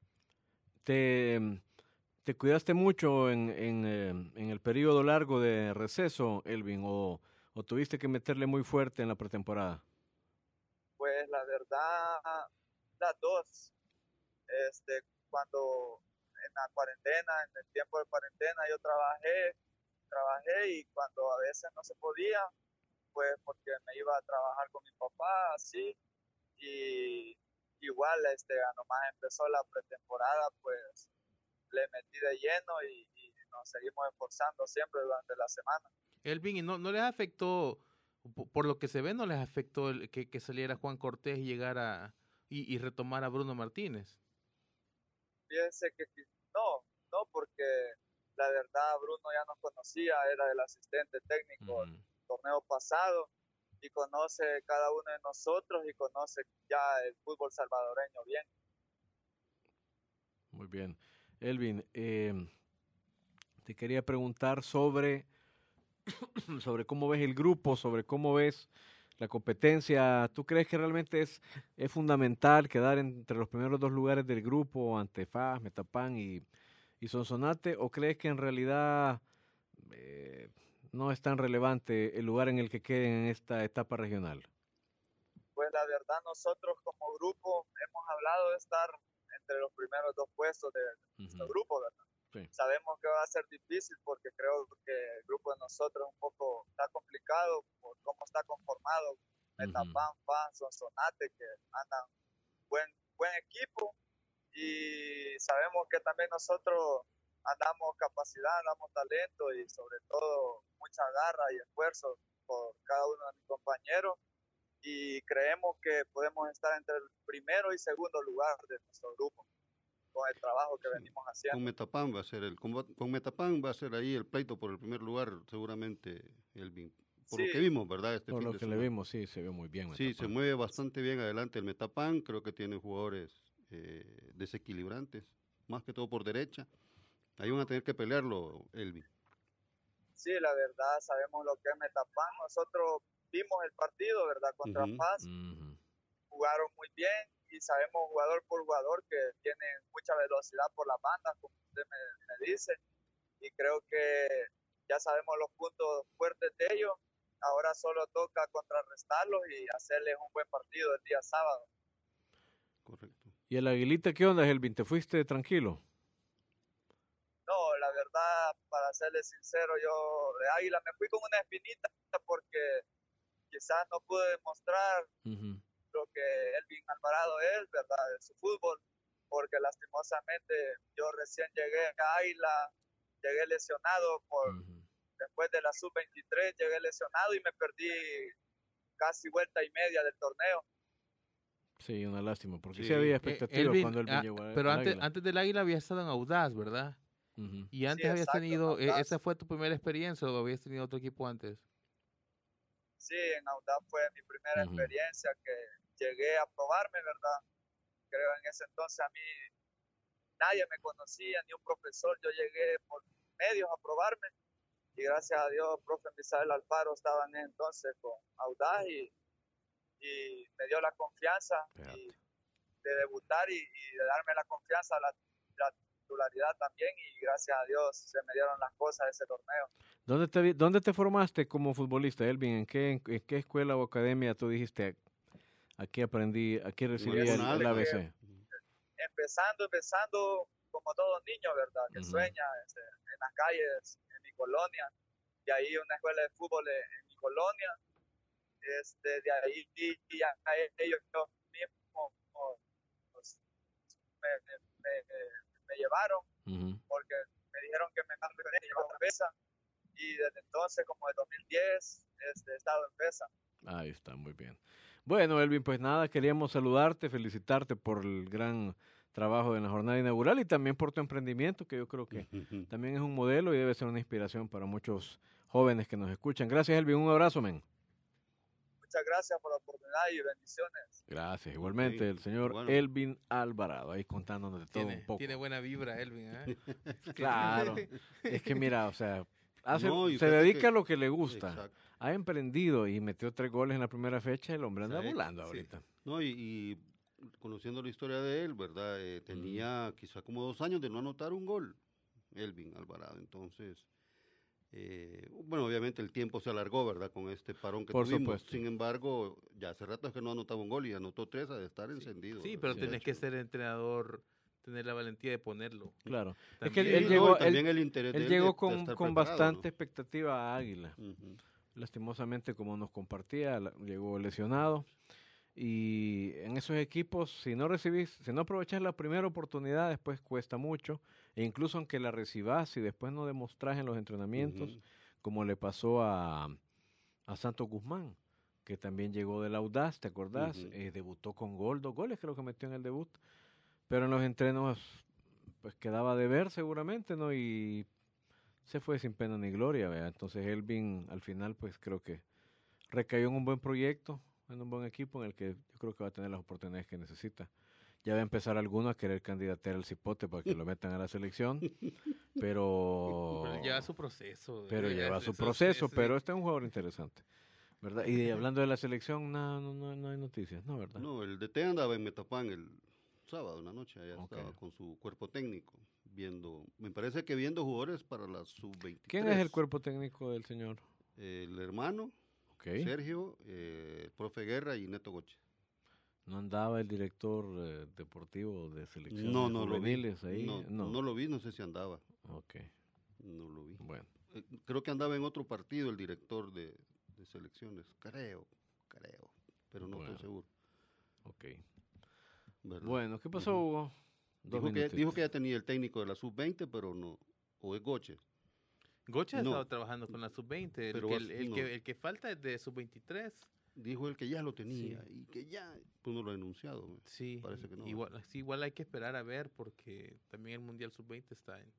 ¿Te, te cuidaste mucho en, en, eh, en el periodo largo de receso, Elvin, o, o tuviste que meterle muy fuerte en la pretemporada? Pues la verdad, las dos. Este, cuando en la cuarentena, en el tiempo de cuarentena, yo trabajé, trabajé y cuando a veces no se podía, pues porque me iba a trabajar con mi papá, así, y igual, este, nomás empezó la pretemporada, pues le metí de lleno y, y nos seguimos esforzando siempre durante la semana. Elvin, ¿y no, no les afectó, po- por lo que se ve, no les afectó el, que, que saliera Juan Cortés y llegara y, y retomara a Bruno Martínez? Fíjense que qui- no, no, porque la verdad Bruno ya nos conocía, era el asistente técnico Ujú. del torneo pasado y conoce cada uno de nosotros y conoce ya el fútbol salvadoreño bien. Muy bien. Elvin, eh, te quería preguntar sobre, sobre cómo ves el grupo, sobre cómo ves la competencia, ¿tú crees que realmente es, es fundamental quedar entre los primeros dos lugares del grupo ante F A S, Metapan y, y Sonsonate? ¿O crees que en realidad eh, no es tan relevante el lugar en el que queden en esta etapa regional? Pues la verdad, nosotros como grupo hemos hablado de estar entre los primeros dos puestos de nuestro Ujú. grupo, ¿verdad? Sí. Sabemos que va a ser difícil porque creo que el grupo de nosotros un poco está complicado por cómo está conformado. Metapan, F A S, Sonsonate, que andan buen, buen equipo, y sabemos que también nosotros andamos capacidad, andamos talento y sobre todo mucha garra y esfuerzo por cada uno de mis compañeros, y creemos que podemos estar entre el primero y segundo lugar de nuestro grupo con el trabajo que venimos Con haciendo. Metapan va a ser el con, con Metapan va a ser ahí el pleito por el primer lugar, seguramente, Elvin. Por Sí. lo que vimos, ¿verdad? Este Por fin lo de que le semana. vimos, sí, se ve muy bien. Sí, se Metapan. mueve bastante bien adelante el Metapan, creo que tiene jugadores eh, desequilibrantes, más que todo por derecha. Ahí van a tener que pelearlo, Elvin. Sí, la verdad, sabemos lo que es Metapan. Nosotros vimos el partido, ¿verdad? Contra Ujú. F A S, Ujú. jugaron muy bien y sabemos jugador por jugador que tienen mucha velocidad por las bandas, como usted me, me dice, y creo que ya sabemos los puntos fuertes de ellos. Ahora solo toca contrarrestarlos y hacerles un buen partido el día sábado. Correcto. ¿Y el Aguilita qué onda, Elvin? ¿Te fuiste tranquilo? No, la verdad, para serles sincero, yo de Águila me fui con una espinita porque quizás no pude demostrar Ujú. lo que Elvin Alvarado es, ¿verdad? De su fútbol, porque lastimosamente yo recién llegué a Águila, llegué lesionado por Ujú. después de la sub veintitrés, llegué lesionado y me perdí casi vuelta y media del torneo. Sí, una lástima, porque sí, Sí. había Eh, expectativas Elvin, cuando Elvin ah, llegó a- pero al antes, Águila. antes del Águila habías estado en Audaz, ¿verdad? Ujú. Y antes Sí, habías exacto, tenido, en eh, Audaz. ¿esa fue tu primera experiencia o habías tenido otro equipo antes? Sí, en Audaz fue mi primera Ujú. experiencia que llegué a probarme, ¿verdad? Creo en ese entonces a mí nadie me conocía, ni un profesor. Yo llegué por medios a probarme y gracias a Dios, profe Misael Alfaro estaba en ese entonces con Audaz y, y me dio la confianza y de debutar y, y de darme la confianza, la, la titularidad también, y gracias a Dios se me dieron las cosas de ese torneo. ¿Dónde te, vi- dónde te formaste como futbolista, Elvin? ¿En qué, en, en qué escuela o academia tú dijiste, aquí aprendí, aquí recibí el, alguna el alma. A B C? Empezando, empezando como todo niño, ¿verdad? Que Ujú. sueña este, en las calles, en mi colonia, y ahí una escuela de fútbol en, en mi colonia. Este, de ahí y, y ya ellos mismos pues, me, me, me, me llevaron Ujú. porque me dijeron que me iban a llevar a Pesa, y desde entonces, como de dos mil diez, este, he estado en Pesa. Ahí está, muy bien. Bueno, Elvin, pues nada, queríamos saludarte, felicitarte por el gran trabajo en la jornada inaugural y también por tu emprendimiento, que yo creo que también es un modelo y debe ser una inspiración para muchos jóvenes que nos escuchan. Gracias, Elvin. Un abrazo, men. Muchas gracias por la oportunidad y bendiciones. Gracias. Igualmente, Ok, el señor bueno. Elvin Alvarado, ahí contándonos de todo Tiene, un poco. tiene buena vibra, Elvin, ¿eh? Claro. Es que mira, o sea, hace- No, y se fíjate dedica que- a lo que le gusta. Exacto. Ha emprendido y metió tres goles en la primera fecha. El hombre anda ¿Sabe? volando Sí. ahorita. No, y, y conociendo la historia de él, ¿verdad? Eh, tenía quizá como dos años de no anotar un gol, Elvin Alvarado. Entonces, eh, bueno, obviamente el tiempo se alargó, ¿verdad? Con este parón que Por tuvimos. supuesto. Sin embargo, ya hace rato es que no anotaba un gol y anotó tres a de estar encendido. Sí, ¿verdad? pero Sí. tenés que Muchacho. ser entrenador, tener la valentía de ponerlo. Claro. Es que él, También- él Sí, llegó, no, y él- también el interés de él él de- llegó de con, estar con preparado, bastante ¿no? expectativa a Águila. Ujú. Lastimosamente, como nos compartía, la- llegó lesionado. Y en esos equipos, si no recibís, si no aprovechás la primera oportunidad, después cuesta mucho. E incluso aunque la recibás y después no demostrás en los entrenamientos, Ujú. como le pasó a, a Santos Guzmán, que también llegó del Audaz, ¿te acordás? Ujú. Eh, debutó con gol, dos goles creo que metió en el debut. Pero en los entrenos, pues quedaba de ver seguramente, ¿no? Y se fue sin pena ni gloria, ¿verdad? Entonces Elvin al final, pues creo que recayó en un buen proyecto, en un buen equipo en el que yo creo que va a tener las oportunidades que necesita. Ya va a empezar alguno a querer candidatear al cipote para que lo metan a la selección, pero Pero él lleva su proceso. pero eh, lleva es- su eso sí, proceso, sí. pero este es un jugador interesante. ¿Verdad? Y hablando de la selección, no, no, no, no hay noticias, ¿no? ¿Verdad? No, el D T andaba en Metapán el sábado, una noche, allá Ok. estaba con su cuerpo técnico, viendo, me parece que viendo jugadores para la sub veintitrés. ¿Quién es el cuerpo técnico del señor? El hermano, Ok. Sergio, eh, el profe Guerra y Neto Goche. ¿No andaba el director eh, deportivo de selecciones No, no lo vi. juveniles ahí? No, no lo vi, no sé si andaba. Ok, No lo vi. bueno. Eh, Creo que andaba en otro partido el director de, de selecciones, creo, creo, pero no Bueno. estoy seguro. Ok. ¿Verdad? Bueno, ¿qué pasó, Ujú. Hugo? Dos Dijo que, minutitos. dijo que ya tenía el técnico de la sub veinte, pero no, o es Goche. Goche ha No. estado trabajando con la sub veinte. El, Pero que, vas- el, el no. que, el que falta es de sub veintitrés. Dijo él que ya lo tenía y que ya, pues no lo ha denunciado. ¿no? Sí, Parece que no. igual, sí, igual hay que esperar a ver porque también el Mundial sub veinte está en,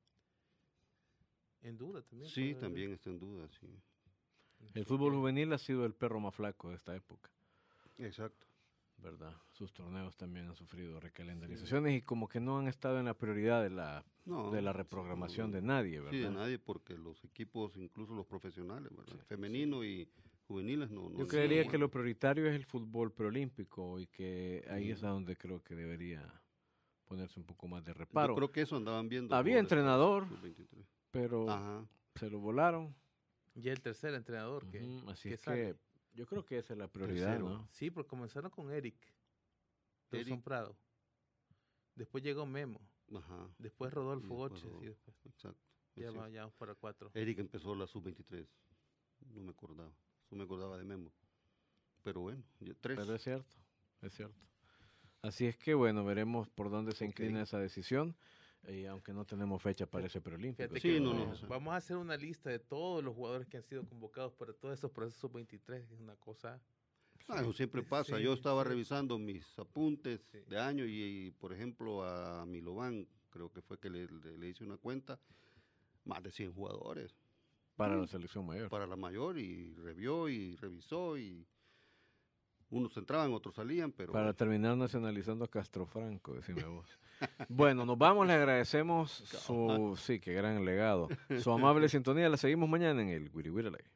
en duda también. Sí, puede haber. también está en duda, sí. El fútbol juvenil ha sido el perro más flaco de esta época, Exacto. ¿verdad? Sus torneos también han sufrido recalendarizaciones y como que no han estado en la prioridad de la, No, de la sí, reprogramación no, de nadie, ¿verdad? Sí, de nadie, porque los equipos, incluso los profesionales, ¿verdad? Sí, Femenino y juveniles, no. no Yo no creería van. que lo prioritario es el fútbol preolímpico y que ahí es a Mm. donde creo que debería ponerse un poco más de Yo reparo. creo que eso andaban viendo. Había jugadores para entrenador, sub veintitrés. pero Ajá. se lo volaron. Ya el tercer entrenador que, Ujú, así que es sale. que yo creo que esa es la prioridad, Tercero. ¿no? Sí, porque comenzaron con Eric. Wilson Eric. Prado. Después llegó Memo. Ajá. Después Rodolfo Y después Goches. Rodolfo. Y después Exacto. es ya, cierto. va- ya vamos para cuatro. Eric empezó la sub veintitrés. No me acordaba. No me acordaba de Memo. Pero bueno, ya tres. Pero es cierto, es cierto. Así es que bueno, veremos por dónde se Ok. inclina esa decisión, y aunque no tenemos fecha para ese preolímpico. Fíjate Sí, que no, vamos, no, o sea. vamos a hacer una lista de todos los jugadores que han sido convocados para todos esos procesos veintitrés. Es una cosa. Ah, eso siempre pasa. Sí, Yo estaba sí. revisando mis apuntes Sí. de año y, y, por ejemplo, a Milovan, creo que fue que le, le- le hice una cuenta, más de cien jugadores Para la selección mayor. para la mayor y revió y revisó y unos entraban, otros salían, pero Para bueno, terminar nacionalizando a Castrofranco, decime vos. Bueno, nos vamos, le agradecemos su, sí, qué gran legado, su amable sintonía, la seguimos mañana en el Wiri Wiri al aire.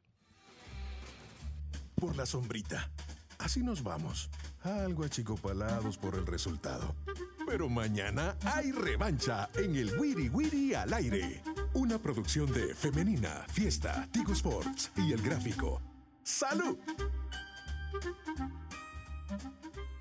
Por la sombrita. Así nos vamos. Algo achicopalados por el resultado. Pero mañana hay revancha en el Wiri Wiri al aire. Una producción de Femenina, Fiesta, Tigo Sports y El Gráfico. ¡Salud!